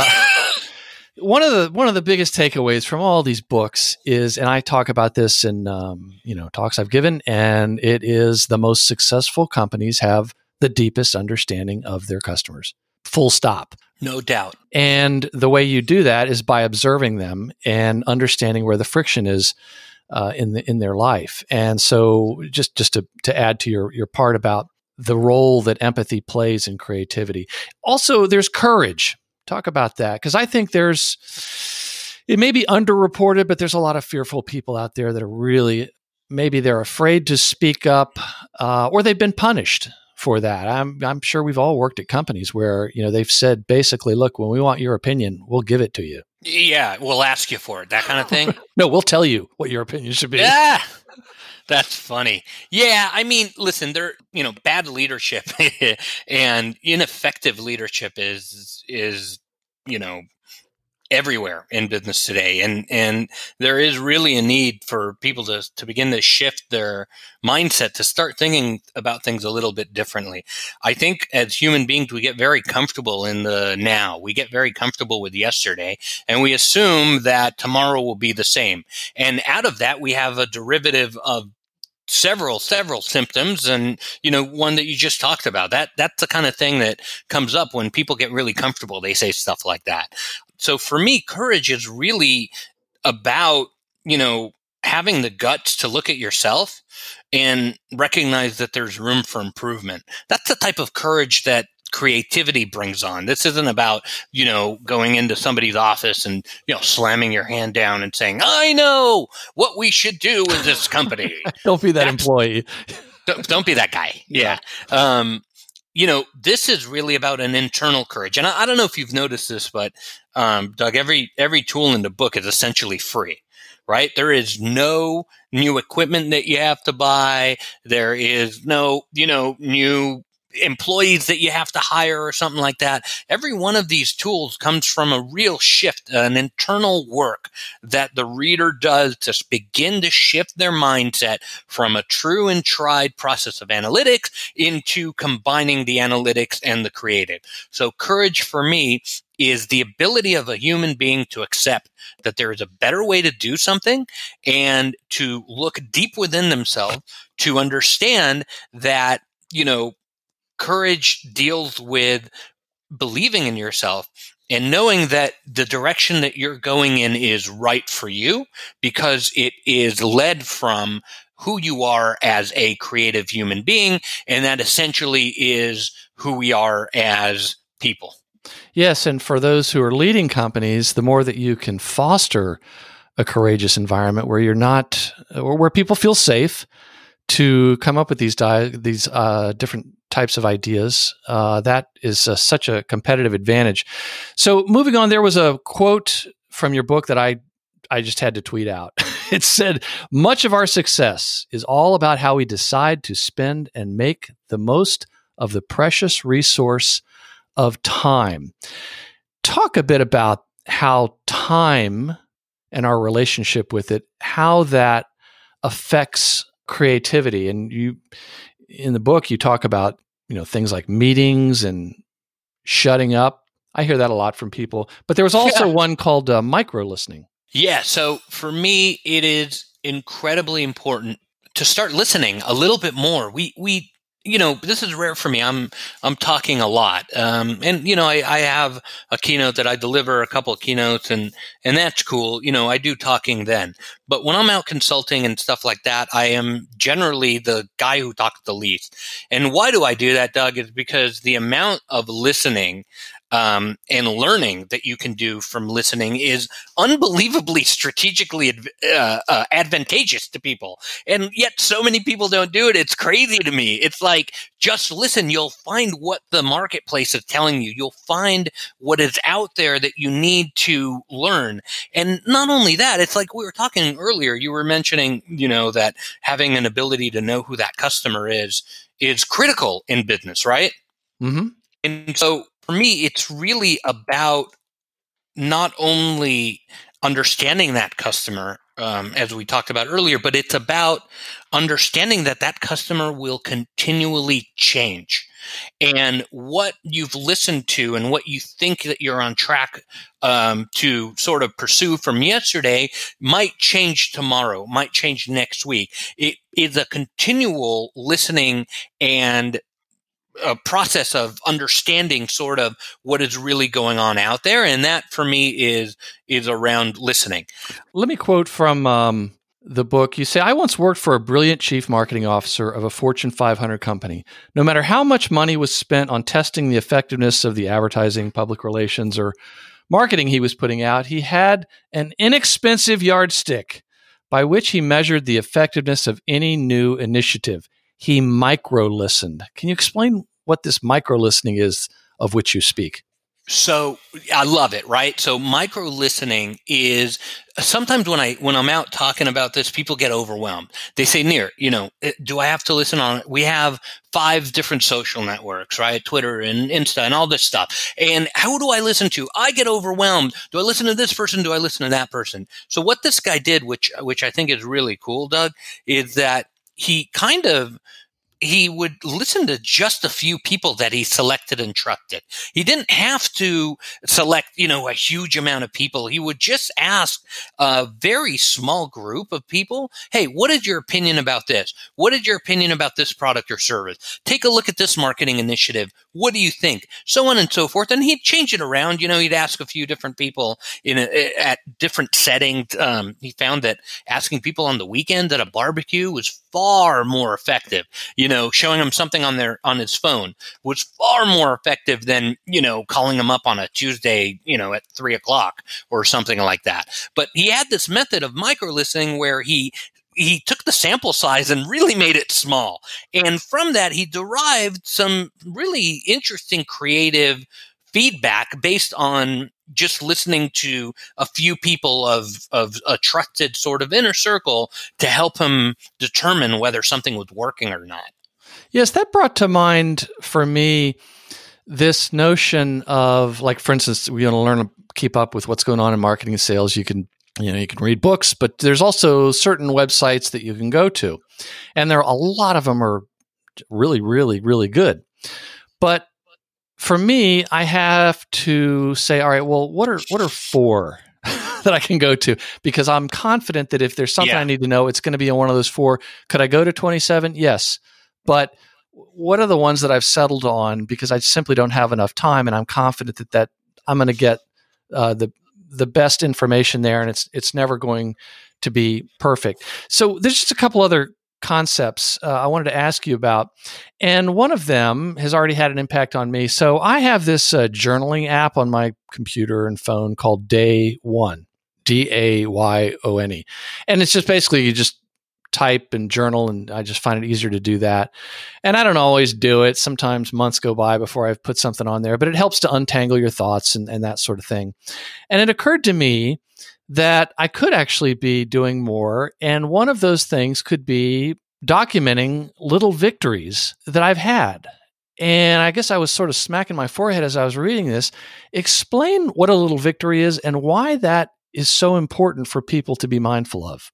one of the one of the biggest takeaways from all these books is, and I talk about this in um, you know talks I've given, and it is the most successful companies have the deepest understanding of their customers. Full stop. No doubt. And the way you do that is by observing them and understanding where the friction is uh, in the, in their life. And so just, just to, to add to your, your part about the role that empathy plays in creativity. Also, there's courage. Talk about that. Because I think there's, it may be underreported, but there's a lot of fearful people out there that are really, maybe they're afraid to speak up, uh, or they've been punished for that. I'm I'm sure we've all worked at companies where, you know, they've said basically, look, when we want your opinion, we'll give it to you. Yeah, we'll ask you for it, that kind of thing. No, we'll tell you what your opinion should be. Yeah. That's funny. Yeah, I mean, listen, there, you know, bad leadership and ineffective leadership is is, you know, everywhere in business today. And and there is really a need for people to to begin to shift their mindset, to start thinking about things a little bit differently. I think as human beings, we get very comfortable in the now. We get very comfortable with yesterday, and we assume that tomorrow will be the same. And out of that, we have a derivative of several, several symptoms. And, you know, one that you just talked about, that that's the kind of thing that comes up when people get really comfortable. They say stuff like that. So for me, courage is really about, you know, having the guts to look at yourself and recognize that there's room for improvement. That's the type of courage that creativity brings on. This isn't about, you know, going into somebody's office and, you know, slamming your hand down and saying, I know what we should do with this company. Don't be that That's, employee. don't, don't be that guy. Yeah. Um, you know, this is really about an internal courage. And I, I don't know if you've noticed this, but um, Doug, every every tool in the book is essentially free, right? There is no new equipment that you have to buy. There is no, you know, new employees that you have to hire or something like that. Every one of these tools comes from a real shift, an internal work that the reader does to begin to shift their mindset from a true and tried process of analytics into combining the analytics and the creative. So courage for me is the ability of a human being to accept that there is a better way to do something and to look deep within themselves to understand that, you know, courage deals with believing in yourself and knowing that the direction that you're going in is right for you because it is led from who you are as a creative human being, and that essentially is who we are as people. Yes, and for those who are leading companies, the more that you can foster a courageous environment where you're not, or where people feel safe to come up with these di- these uh, different types of ideas, uh, that is uh, such a competitive advantage. So moving on, there was a quote from your book that I I just had to tweet out. It said, much of our success is all about how we decide to spend and make the most of the precious resource of time. Talk a bit about how time and our relationship with it, how that affects creativity. And you, in the book, you talk about, you know, things like meetings and shutting up. I hear that a lot from people, but there was also yeah. one called uh, micro listening. Yeah. So for me, it is incredibly important to start listening a little bit more. We, we, you know, this is rare for me. I'm, I'm talking a lot. Um, and, you know, I, I have a keynote that I deliver, a couple of keynotes, and, and that's cool. You know, I do talking then. But when I'm out consulting and stuff like that, I am generally the guy who talks the least. And why do I do that, Doug? Is because the amount of listening Um, and learning that you can do from listening is unbelievably strategically uh, uh, advantageous to people. And yet so many people don't do it. It's crazy to me. It's like, just listen. You'll find what the marketplace is telling you. You'll find what is out there that you need to learn. And not only that, it's like we were talking earlier, you were mentioning, you know, that having an ability to know who that customer is, is critical in business, right? Mm-hmm. And so, for me, it's really about not only understanding that customer, um, as we talked about earlier, but it's about understanding that that customer will continually change. And what you've listened to and what you think that you're on track um, to sort of pursue from yesterday might change tomorrow, might change next week. It is a continual listening and a process of understanding sort of what is really going on out there. And that for me is, is around listening. Let me quote from um, the book, you say, I once worked for a brilliant chief marketing officer of a Fortune five hundred company. No matter how much money was spent on testing the effectiveness of the advertising, public relations, or marketing he was putting out, he had an inexpensive yardstick by which he measured the effectiveness of any new initiative. He micro-listened. Can you explain what this micro-listening is of which you speak? So I love it, right? So micro listening is sometimes when I when I'm out talking about this, people get overwhelmed. They say, Nir, you know, do I have to listen on? We have five different social networks, right? Twitter and Insta and all this stuff. And how do I listen to? I get overwhelmed. Do I listen to this person? Do I listen to that person? So what this guy did, which which I think is really cool, Doug, is that he kind of he would listen to just a few people that he selected and trusted. He didn't have to select, you know, a huge amount of people. He would just ask a very small group of people, hey, what is your opinion about this? What is your opinion about this product or service? Take a look at this marketing initiative. What do you think? So on and so forth. And he'd change it around. You know, he'd ask a few different people in a, at different settings. Um, he found that asking people on the weekend at a barbecue was far more effective. You know, showing them something on their on his phone was far more effective than, you know, calling them up on a Tuesday, you know, at three o'clock or something like that. But he had this method of micro listening where he he took the sample size and really made it small. And from that, he derived some really interesting creative feedback based on just listening to a few people of, of a trusted sort of inner circle to help him determine whether something was working or not. Yes, that brought to mind for me this notion of, like, for instance, you want to learn to keep up with what's going on in marketing and sales. You can, you know, you can read books, but there's also certain websites that you can go to, and there are a lot of them are really, really, really good. But for me, I have to say, all right, well, what are what are four that I can go to? Because I'm confident that if there's something yeah. I need to know, it's going to be on one of those four. Could I go to twenty-seven? Yes. But what are the ones that I've settled on because I simply don't have enough time, and I'm confident that, that I'm going to get uh, the the best information there, and it's it's never going to be perfect. So there's just a couple other concepts uh, I wanted to ask you about, and one of them has already had an impact on me. So I have this uh, journaling app on my computer and phone called Day One, D A Y O N E, and it's just basically you just type and journal, and I just find it easier to do that. And I don't always do it. Sometimes months go by before I've put something on there, but it helps to untangle your thoughts and, and that sort of thing. And it occurred to me that I could actually be doing more. And one of those things could be documenting little victories that I've had. And I guess I was sort of smacking my forehead as I was reading this. Explain what a little victory is and why that is so important for people to be mindful of.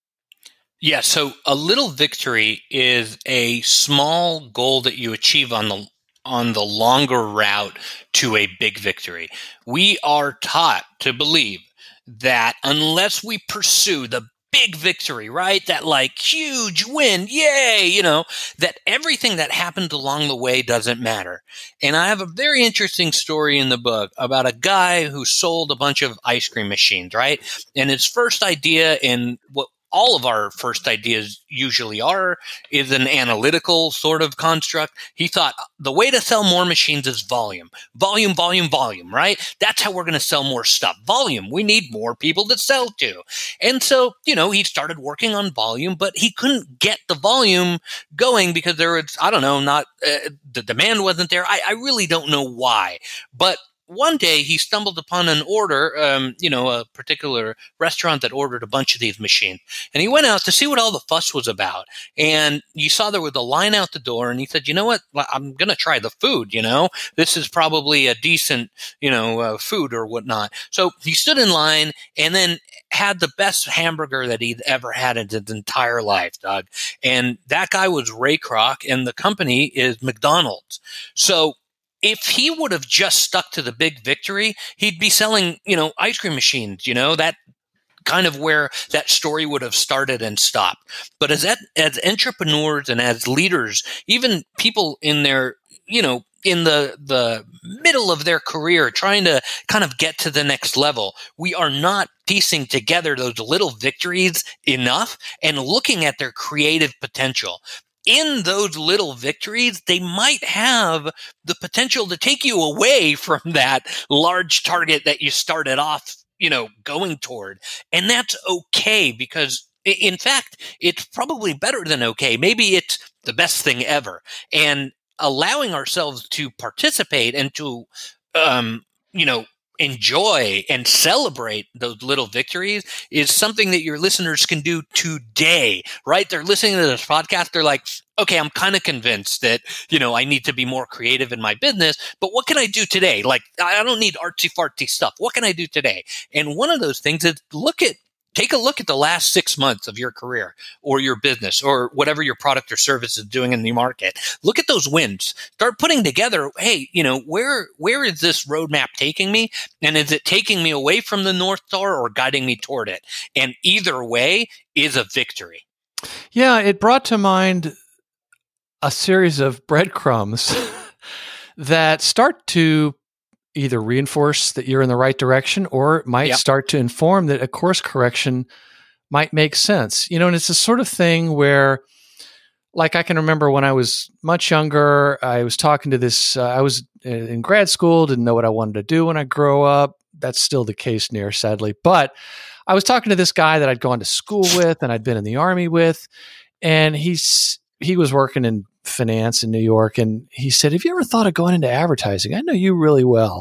Yeah, so a little victory is a small goal that you achieve on the on the longer route to a big victory. We are taught to believe that unless we pursue the big victory, right, that like huge win, yay, you know, that everything that happened along the way doesn't matter. And I have a very interesting story in the book about a guy who sold a bunch of ice cream machines, right? And his first idea, and what all of our first ideas usually are, is an analytical sort of construct. He thought the way to sell more machines is volume. Volume, volume, volume, right? That's how we're going to sell more stuff. Volume. We need more people to sell to. And so, you know, he started working on volume, but he couldn't get the volume going because there was, I don't know, not, uh, the demand wasn't there. I, I really don't know why. But one day he stumbled upon an order, um, you know, a particular restaurant that ordered a bunch of these machines. And he went out to see what all the fuss was about. And you saw there was a line out the door, and he said, you know what, I'm going to try the food, you know. This is probably a decent, you know, uh, food or whatnot. So he stood in line and then had the best hamburger that he'd ever had in his entire life, Doug. And that guy was Ray Kroc, and the company is McDonald's. So if he would have just stuck to the big victory, he'd be selling, you know, ice cream machines, you know, that kind of where that story would have started and stopped. But as as entrepreneurs and as leaders, even people in their, you know, in the the middle of their career trying to kind of get to the next level, we are not piecing together those little victories enough and looking at their creative potential. In those little victories, they might have the potential to take you away from that large target that you started off, you know, going toward. And that's okay, because in fact, it's probably better than okay. Maybe it's the best thing ever. And allowing ourselves to participate and to, um, you know, enjoy and celebrate those little victories is something that your listeners can do today, right? They're listening to this podcast. They're like, okay, I'm kind of convinced that, you know, I need to be more creative in my business, but what can I do today? Like, I don't need artsy fartsy stuff. What can I do today? And one of those things is look at, take a look at the last six months of your career or your business or whatever your product or service is doing in the market. Look at those wins. Start putting together, hey, you know, where where is this roadmap taking me? And is it taking me away from the North Star or guiding me toward it? And either way is a victory. Yeah, it brought to mind a series of breadcrumbs that start to either reinforce that you're in the right direction, or it might yep. start to inform that a course correction might make sense. You know, and it's the sort of thing where, like, I can remember when I was much younger, I was talking to this, uh, I was in grad school, didn't know what I wanted to do when I grow up. That's still the case near, sadly. But I was talking to this guy that I'd gone to school with and I'd been in the Army with, and he's he was working in finance in New York, and he said, have you ever thought of going into advertising? I know you really well.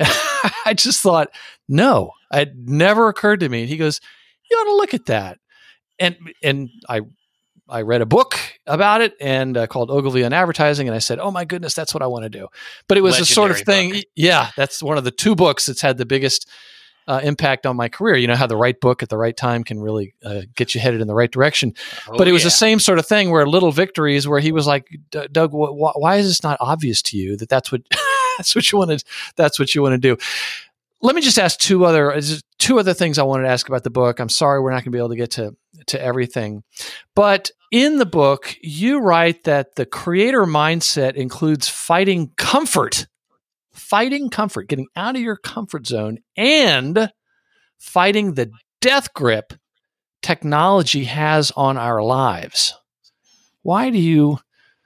I just thought, no, it never occurred to me. And he goes, you ought to look at that. And and I I read a book about it and uh, called Ogilvy on Advertising, and I said, oh my goodness, that's what I want to do. But it was a sort of thing, book. yeah, that's one of the two books that's had the biggest Uh, impact on my career. You know how the right book at the right time can really uh, get you headed in the right direction. Oh, but it was yeah. the same sort of thing where little victories where he was like, Doug, wh- wh- why is this not obvious to you that that's what that's what you want to that's what you want to do? Let me just ask two other two other things I wanted to ask about the book. I'm sorry we're not going to be able to get to to everything, but in the book you write that the creator mindset includes fighting comfort. Fighting comfort, getting out of your comfort zone, and fighting the death grip technology has on our lives. Why do you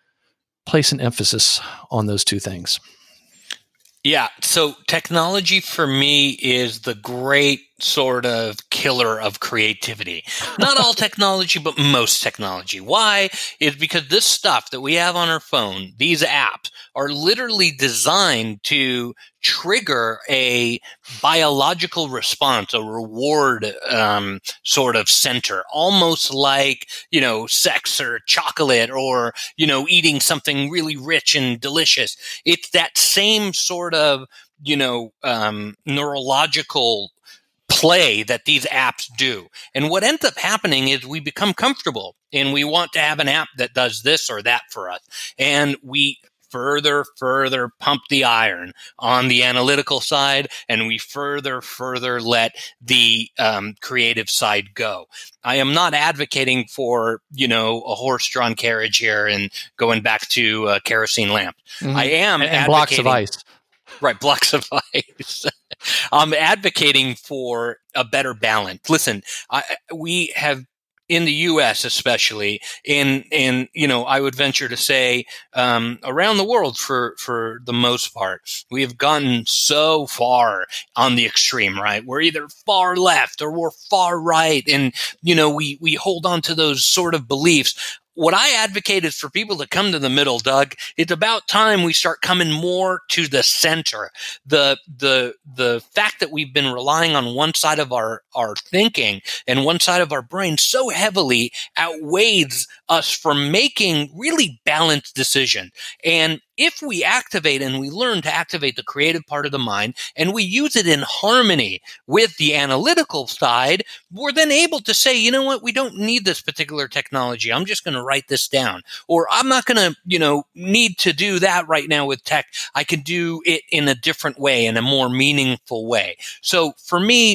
place an emphasis on those two things? Yeah, so technology for me is the great sort of killer of creativity. Not all technology, but most technology. Why? Is because this stuff that we have on our phone, these apps, are literally designed to trigger a biological response, a reward um, sort of center, almost like, you know, sex or chocolate or, you know, eating something really rich and delicious. It's that same sort of, you know, um, neurological play that these apps do. And what ends up happening is we become comfortable and we want to have an app that does this or that for us. And we further, further pump the iron on the analytical side, and we further, further let the um, creative side go. I am not advocating for, you know, a horse-drawn carriage here and going back to a kerosene lamp. Mm-hmm. I am and, and advocating, blocks of ice. Right, blocks of ice. I'm advocating for a better balance. Listen, I, we have, in the U S especially, in, in, you know, I would venture to say, um, around the world for, for the most part, we have gotten so far on the extreme, right? We're either far left or we're far right. And, you know, we, we hold on to those sort of beliefs. What I advocate is for people to come to the middle, Doug. It's about time we start coming more to the center. The the the fact that we've been relying on one side of our, our thinking and one side of our brain so heavily outweighs us from making really balanced decisions. And if we activate and we learn to activate the creative part of the mind and we use it in harmony with the analytical side, we're then able to say, you know what, we don't need this particular technology. I'm just going to write this down. Or I'm not going to, you know, need to do that right now with tech. I can do it in a different way, in a more meaningful way. So for me,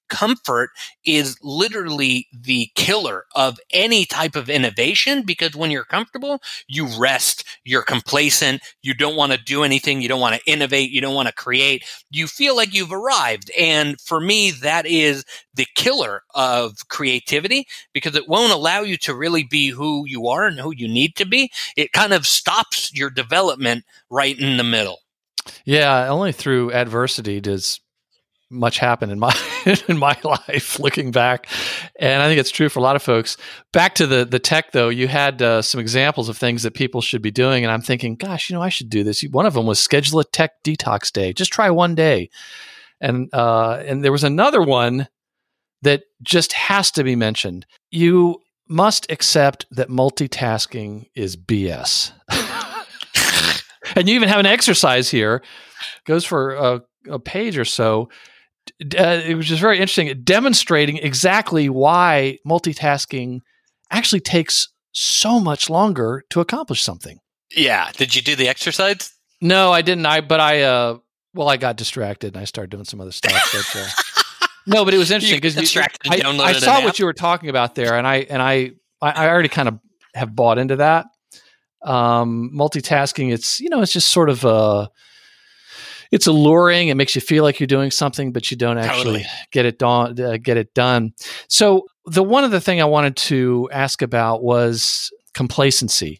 comfort is literally the killer of any type of innovation, because when you're comfortable, you rest, you're complacent, you don't want to do anything, you don't want to innovate, you don't want to create, you feel like you've arrived. And for me, that is the killer of creativity, because it won't allow you to really be who you are and who you need to be. It kind of stops your development right in the middle. Yeah, only through adversity does much happen in my in my life, looking back, and I think it's true for a lot of folks. Back to the the tech, though, you had uh, some examples of things that people should be doing, and I'm thinking, gosh, you know, I should do this. One of them was schedule a tech detox day. Just try one day, and uh, and there was another one that just has to be mentioned. You must accept that multitasking is B S. And you even have an exercise here, goes for a, a page or so. Uh, it was just very interesting, demonstrating exactly why multitasking actually takes so much longer to accomplish something. Yeah. Did you do the exercise? No, I didn't. I but I uh, well, I got distracted and I started doing some other stuff. But, uh, no, but it was interesting because I, I saw what you were talking about there, and I and I I already kind of have bought into that. Um, multitasking, it's you know, it's just sort of uh it's alluring. It makes you feel like you're doing something, but you don't actually totally. get it done. Uh, get it done. So the one other thing I wanted to ask about was complacency,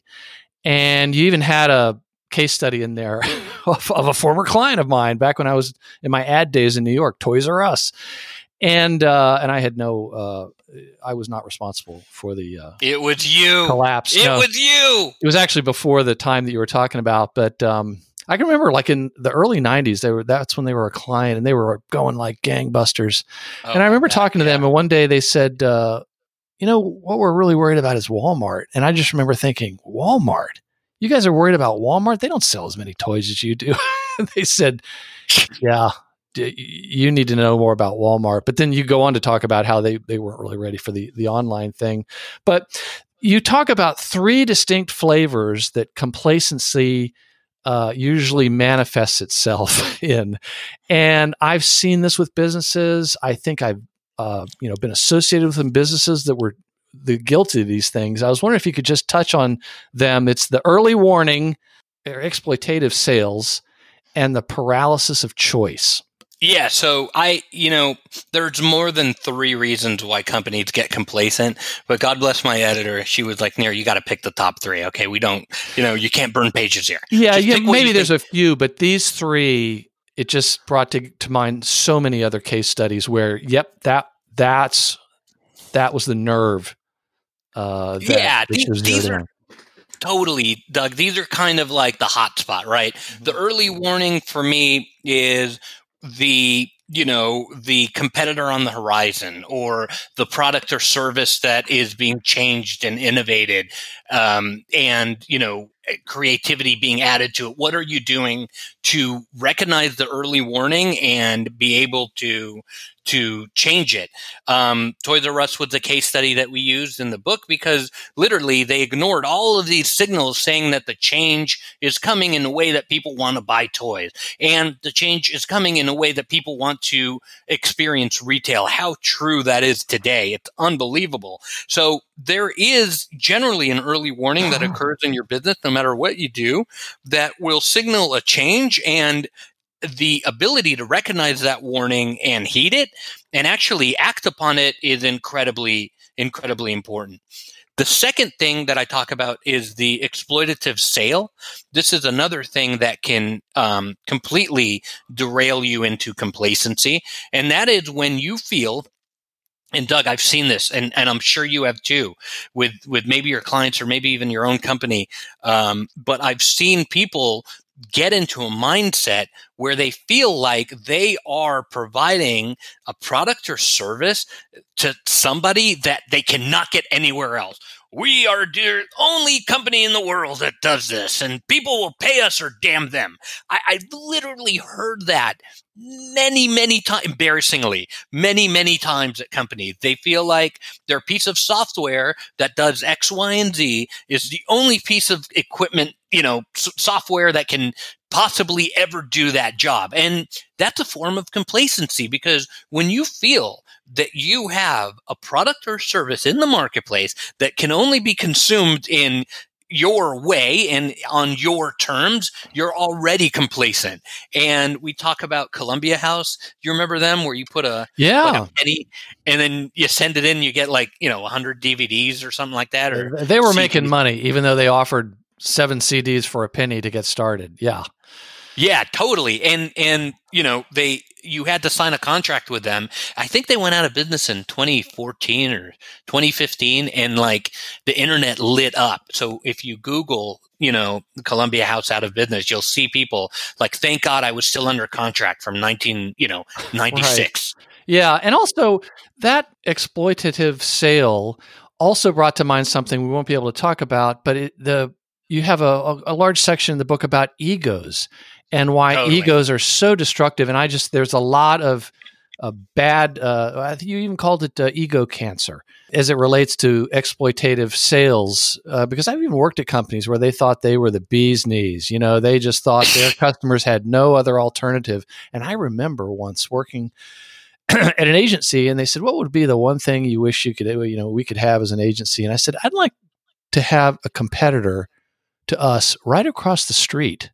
and you even had a case study in there of, of a former client of mine back when I was in my ad days in New York, Toys R Us, and uh, and I had no, uh, I was not responsible for the. Uh, it was you. Collapse. It no, was you. It was actually before the time that you were talking about, but. Um, I can remember, like in the early nineties, they were that's when they were a client, and they were going like gangbusters. Oh, and I remember God, talking to yeah. them, and one day they said, uh, "You know what we're really worried about is Walmart." And I just remember thinking, "Walmart? You guys are worried about Walmart? They don't sell as many toys as you do." They said, "Yeah, d- you need to know more about Walmart." But then you go on to talk about how they they weren't really ready for the the online thing. But you talk about three distinct flavors that complacency. Uh, usually manifests itself in. And I've seen this with businesses. I think I've uh, you know been associated with some businesses that were the guilty of these things. I was wondering if you could just touch on them. It's the early warning, or exploitative sales, and the paralysis of choice. Yeah, so I, you know, there's more than three reasons why companies get complacent, but God bless my editor. She was like, Nir, you got to pick the top three. Okay, we don't, you know, you can't burn pages here. Yeah, yeah maybe there's think. a few, but these three, it just brought to, to mind so many other case studies where, yep, that that's that was the nerve. Uh, that, yeah, that these, these are totally, Doug. These are kind of like the hot spot, right? Mm-hmm. The early warning for me is the you know the competitor on the horizon, or the product or service that is being changed and innovated, um, and you know creativity being added to it. What are you doing to recognize the early warning and be able to to change it? Um, Toys R Us was a case study that we used in the book, because literally they ignored all of these signals saying that the change is coming in a way that people want to buy toys, and the change is coming in a way that people want to experience retail. How true that is today. It's unbelievable. So there is generally an early warning that occurs in your business, no matter what you do, that will signal a change, and the ability to recognize that warning and heed it and actually act upon it is incredibly, incredibly important. The second thing that I talk about is the exploitative sale. This is another thing that can um, completely derail you into complacency. And that is when you feel, and Doug, I've seen this, and, and I'm sure you have too, with, with maybe your clients or maybe even your own company. Um, but I've seen people get into a mindset where they feel like they are providing a product or service to somebody that they cannot get anywhere else. We are the only company in the world that does this, and people will pay us or damn them. I, I literally heard that many, many times, embarrassingly, many, many times at companies. They feel like their piece of software that does X, Y, and Z is the only piece of equipment you know, s- software that can possibly ever do that job. And that's a form of complacency, because when you feel that you have a product or service in the marketplace that can only be consumed in your way and on your terms, you're already complacent. And we talk about Columbia House. You remember them, where you put a, Yeah. put a penny and then you send it in, you get like, you know, one hundred D V Ds or something like that. Or They were C Ds. making money, even though they offered seven C Ds for a penny to get started. Yeah. Yeah, totally. And, and, you know, they, you had to sign a contract with them. I think they went out of business in twenty fourteen or twenty fifteen, and like the internet lit up. So if you Google, you know, Columbia House out of business, you'll see people like, thank God I was still under contract from nineteen, you know, ninety-six. Right. Yeah. And also that exploitative sale also brought to mind something we won't be able to talk about, but it, the, you have a, a large section in the book about egos and why Totally. egos are so destructive. And I just, there's a lot of uh, bad, uh, I think you even called it uh, ego cancer as it relates to exploitative sales, uh, because I've even worked at companies where they thought they were the bee's knees. You know, they just thought their customers had no other alternative. And I remember once working at an agency, and they said, what would be the one thing you wish you could, you know, we could have as an agency? And I said, I'd like to have a competitor to us right across the street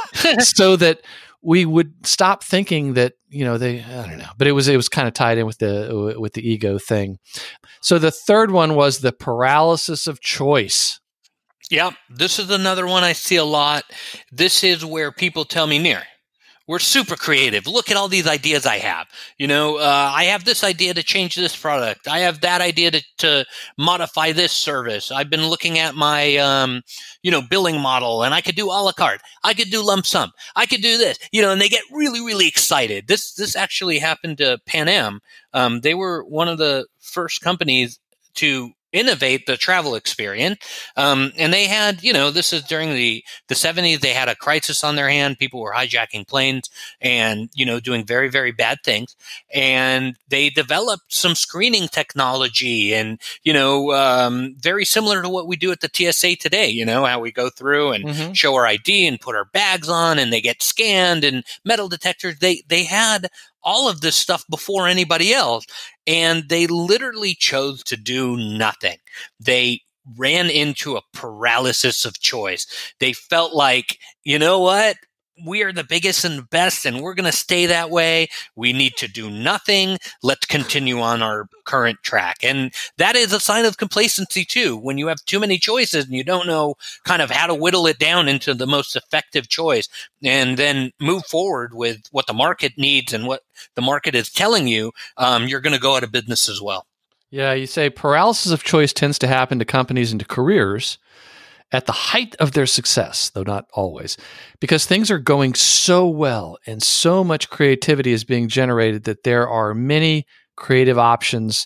so that we would stop thinking that, you know, they, I don't know, but it was, it was kind of tied in with the, with the ego thing. So the third one was the paralysis of choice. Yeah. This is another one I see a lot. This is where people tell me, Nir, we're super creative. Look at all these ideas I have. You know, uh, I have this idea to change this product. I have that idea to, to modify this service. I've been looking at my, um, you know, billing model, and I could do a la carte. I could do lump sum. I could do this, you know, and they get really, really excited. This, this actually happened to Pan Am. Um, they were one of the first companies to innovate the travel experience. Um, and they had, you know, this is during the, the seventies, they had a crisis on their hand. People were hijacking planes and, you know, doing very, very bad things. And they developed some screening technology and, you know, um, very similar to what we do at the T S A today, you know, how we go through and mm-hmm. show our I D and put our bags on and they get scanned and metal detectors. They, they had all of this stuff before anybody else. And they literally chose to do nothing. They ran into a paralysis of choice. They felt like, you know what? We are the biggest and the best, and we're going to stay that way. We need to do nothing. Let's continue on our current track. And that is a sign of complacency too. When you have too many choices and you don't know kind of how to whittle it down into the most effective choice and then move forward with what the market needs and what the market is telling you, um, you're going to go out of business as well. Yeah, you say paralysis of choice tends to happen to companies and to careers at the height of their success, though not always, because things are going so well and so much creativity is being generated that there are many creative options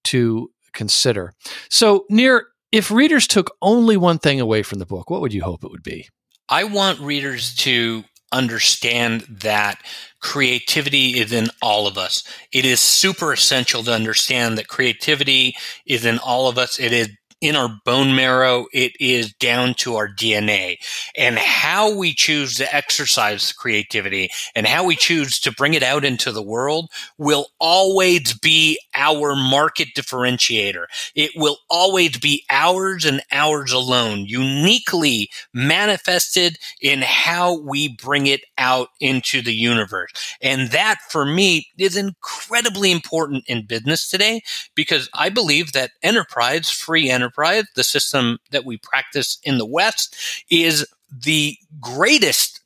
to consider. So, Nir, if readers took only one thing away from the book, what would you hope it would be? I want readers to understand that creativity is in all of us. It is super essential to understand that creativity is in all of us. It is in our bone marrow. It is down to our D N A. And how we choose to exercise creativity and how we choose to bring it out into the world will always be our market differentiator. It will always be ours and ours alone, uniquely manifested in how we bring it out into the universe. And that, for me, is incredibly important in business today, because I believe that enterprise, free enterprise, Enterprise, the system that we practice in the West, is the greatest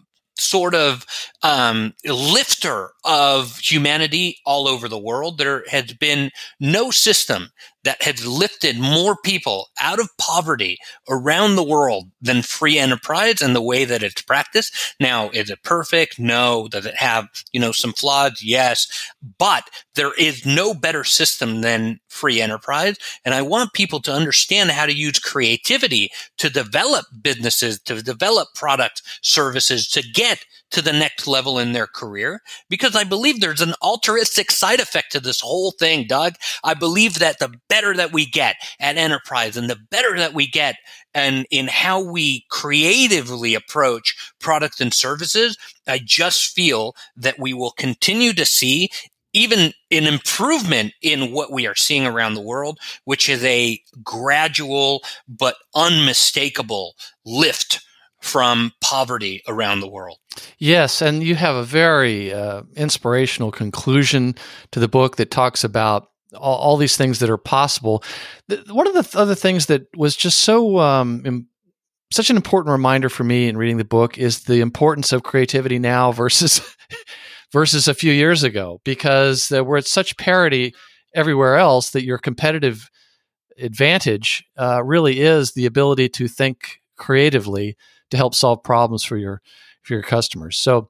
sort of um, lifter of humanity all over the world. There has been no system that has lifted more people out of poverty around the world than free enterprise and the way that it's practiced. Now, is it perfect? No. Does it have, you know, some flaws? Yes. But there is no better system than free enterprise. And I want people to understand how to use creativity to develop businesses, to develop products, services, to get to the next level in their career, because I believe there's an altruistic side effect to this whole thing, Doug. I believe that the better that we get at enterprise and the better that we get and in how we creatively approach products and services, I just feel that we will continue to see even an improvement in what we are seeing around the world, which is a gradual but unmistakable lift from poverty around the world. Yes, and you have a very uh, inspirational conclusion to the book that talks about all, all these things that are possible. The, one of the th- other things that was just so um, im- such an important reminder for me in reading the book is the importance of creativity now versus versus a few years ago, because uh, we're at such parity everywhere else that your competitive advantage uh, really is the ability to think creatively to help solve problems for your for your customers. So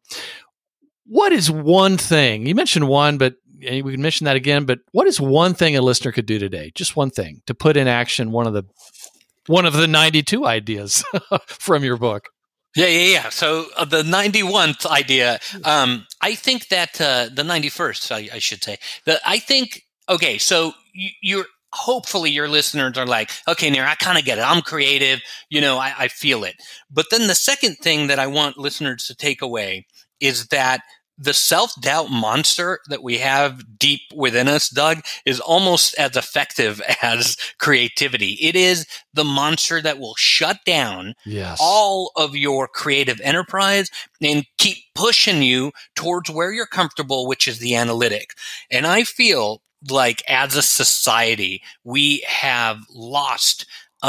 what is one thing, you mentioned one, but and we can mention that again, but what is one thing a listener could do today? Just one thing to put in action one of the one of the ninety-two ideas from your book. Yeah, yeah, yeah. So uh, the ninety-first idea, um, I think that uh, the ninety-first, I, I should say, that I think, okay, so you, you're hopefully your listeners are like, okay, Nir, I kind of get it. I'm creative. You know, I, I feel it. But then the second thing that I want listeners to take away is that the self-doubt monster that we have deep within us, Doug, is almost as effective as creativity. It is the monster that will shut down yes. all of your creative enterprise and keep pushing you towards where you're comfortable, which is the analytic. And I feel like as a society, we have lost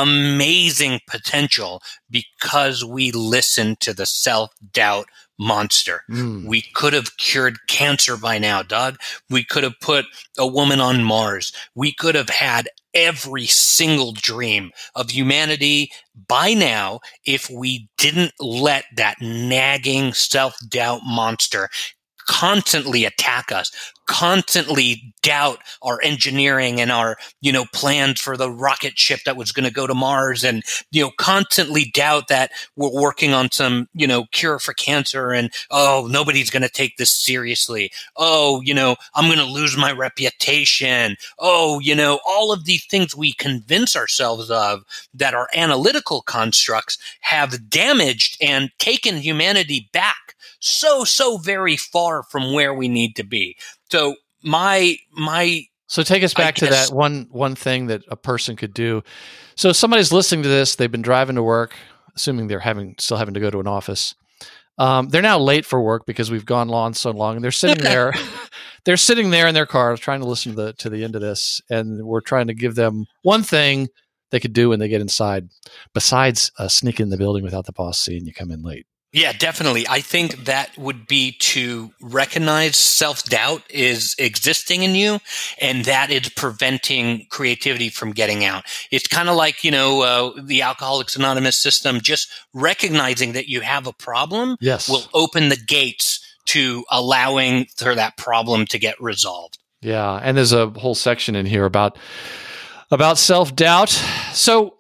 amazing potential because we listen to the self-doubt monster. Mm. We could have cured cancer by now, Doug. We could have put a woman on Mars. We could have had every single dream of humanity by now if we didn't let that nagging self-doubt monster constantly attack us, constantly doubt our engineering and our, you know, plans for the rocket ship that was going to go to Mars, and, you know, constantly doubt that we're working on some, you know, cure for cancer, and, oh, nobody's going to take this seriously. Oh, you know, I'm going to lose my reputation. Oh, you know, all of these things we convince ourselves of that our analytical constructs have damaged and taken humanity back so, so very far from where we need to be. So my, my, so take us back to that one, one thing that a person could do. So somebody's listening to this, they've been driving to work, assuming they're having, still having to go to an office. Um, they're now late for work because we've gone on so long, and they're sitting there, they're sitting there in their car trying to listen to the, to the end of this. And we're trying to give them one thing they could do when they get inside, besides uh, sneak in the building without the boss seeing you come in late. Yeah, definitely. I think that would be to recognize self-doubt is existing in you, and that is preventing creativity from getting out. It's kind of like, you know, uh, the Alcoholics Anonymous system. Just recognizing that you have a problem yes. will open the gates to allowing for that problem to get resolved. Yeah, and there's a whole section in here about about self-doubt. So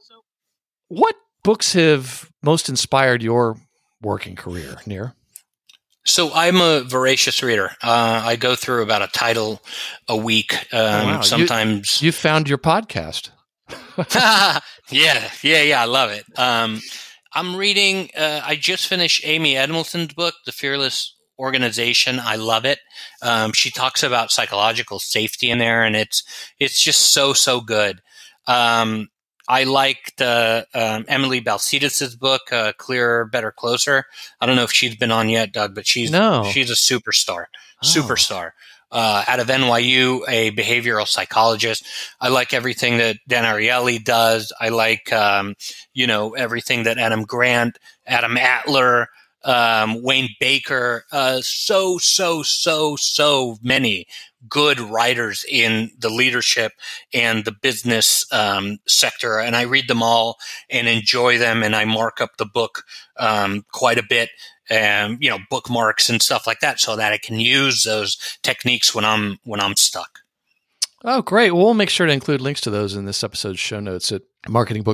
what books have most inspired your working career, Nir? So I'm a voracious reader. Uh, I go through about a title a week. Um, oh, wow. Sometimes you, you found your podcast. yeah, yeah, yeah. I love it. Um, I'm reading. Uh, I just finished Amy Edmondson's book, The Fearless Organization. I love it. Um, she talks about psychological safety in there, and it's it's just so so good. Um, I liked uh, um, Emily Balcetis' book, uh, Clearer, Better, Closer. I don't know if she's been on yet, Doug, but she's no. she's a superstar, oh. superstar. Uh, out of N Y U, a behavioral psychologist. I like everything that Dan Ariely does. I like, um, you know, everything that Adam Grant, Adam Atler, um, Wayne Baker, uh, so, so, so, so many good writers in the leadership and the business um, sector. And I read them all and enjoy them. And I mark up the book um, quite a bit, and, you know, bookmarks and stuff like that, so that I can use those techniques when I'm, when I'm stuck. Oh, great. Well, we'll make sure to include links to those in this episode's show notes at marketing book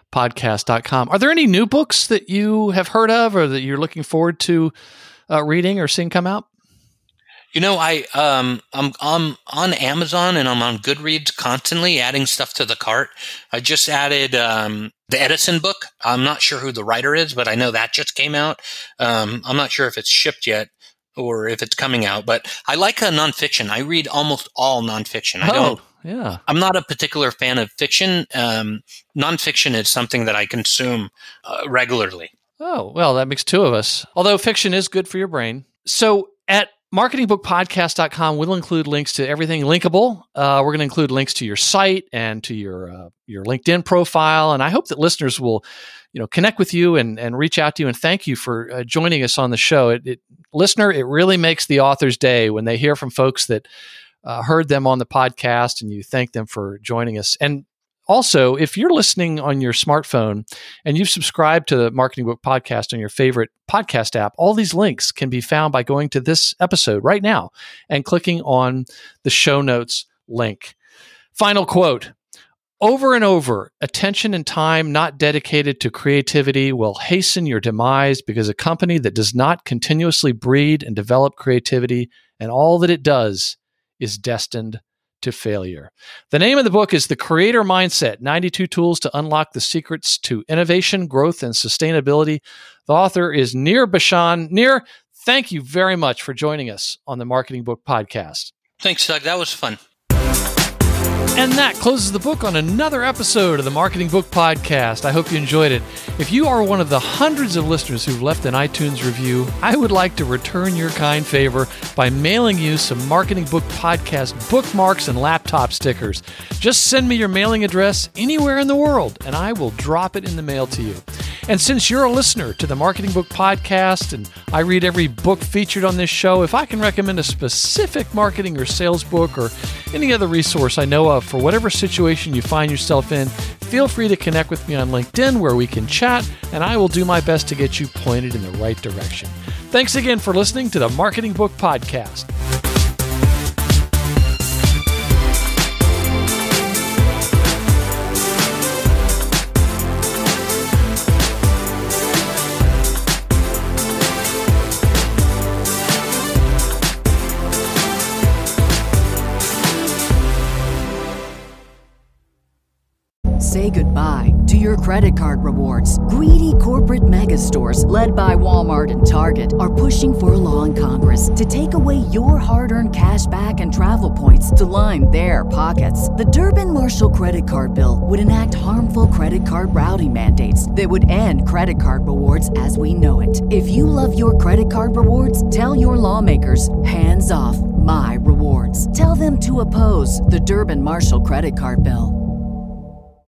podcast dot com. Are there any new books that you have heard of or that you're looking forward to uh, reading or seeing come out? You know, I um I'm I'm on Amazon and I'm on Goodreads constantly adding stuff to the cart. I just added um the Edison book. I'm not sure who the writer is, but I know that just came out. Um, I'm not sure if it's shipped yet or if it's coming out, but I like a nonfiction. I read almost all nonfiction. I oh, don't. Yeah. I'm not a particular fan of fiction. Um, nonfiction is something that I consume uh, regularly. Oh, well, that makes two of us. Although fiction is good for your brain. So at marketing book podcast dot com, we'll include links to everything linkable. Uh, we're going to include links to your site and to your uh, your LinkedIn profile. And I hope that listeners will, you know, connect with you and, and reach out to you. And thank you for uh, joining us on the show. It, it, listener, it really makes the author's day when they hear from folks that uh, heard them on the podcast and you thank them for joining us. And also, if you're listening on your smartphone and you've subscribed to the Marketing Book Podcast on your favorite podcast app, all these links can be found by going to this episode right now and clicking on the show notes link. Final quote: over and over, attention and time not dedicated to creativity will hasten your demise, because a company that does not continuously breed and develop creativity and all that it does is destined to failure. The name of the book is The Creator Mindset, ninety-two Tools to Unlock the Secrets to Innovation, Growth, and Sustainability. The author is Nir Bashan. Nir, thank you very much for joining us on the Marketing Book Podcast. Thanks, Doug. That was fun. And that closes the book on another episode of the Marketing Book Podcast. I hope you enjoyed it. If you are one of the hundreds of listeners who've left an iTunes review, I would like to return your kind favor by mailing you some Marketing Book Podcast bookmarks and laptop stickers. Just send me your mailing address anywhere in the world, and I will drop it in the mail to you. And since you're a listener to the Marketing Book Podcast, and I read every book featured on this show, if I can recommend a specific marketing or sales book or any other resource I know of for whatever situation you find yourself in, feel free to connect with me on LinkedIn where we can chat, and I will do my best to get you pointed in the right direction. Thanks again for listening to the Marketing Book Podcast. Say goodbye to your credit card rewards. Greedy corporate mega stores, led by Walmart and Target, are pushing for a law in Congress to take away your hard-earned cash back and travel points to line their pockets. The Durbin-Marshall credit card bill would enact harmful credit card routing mandates that would end credit card rewards as we know it. If you love your credit card rewards, tell your lawmakers, hands off my rewards. Tell them to oppose the Durbin-Marshall credit card bill.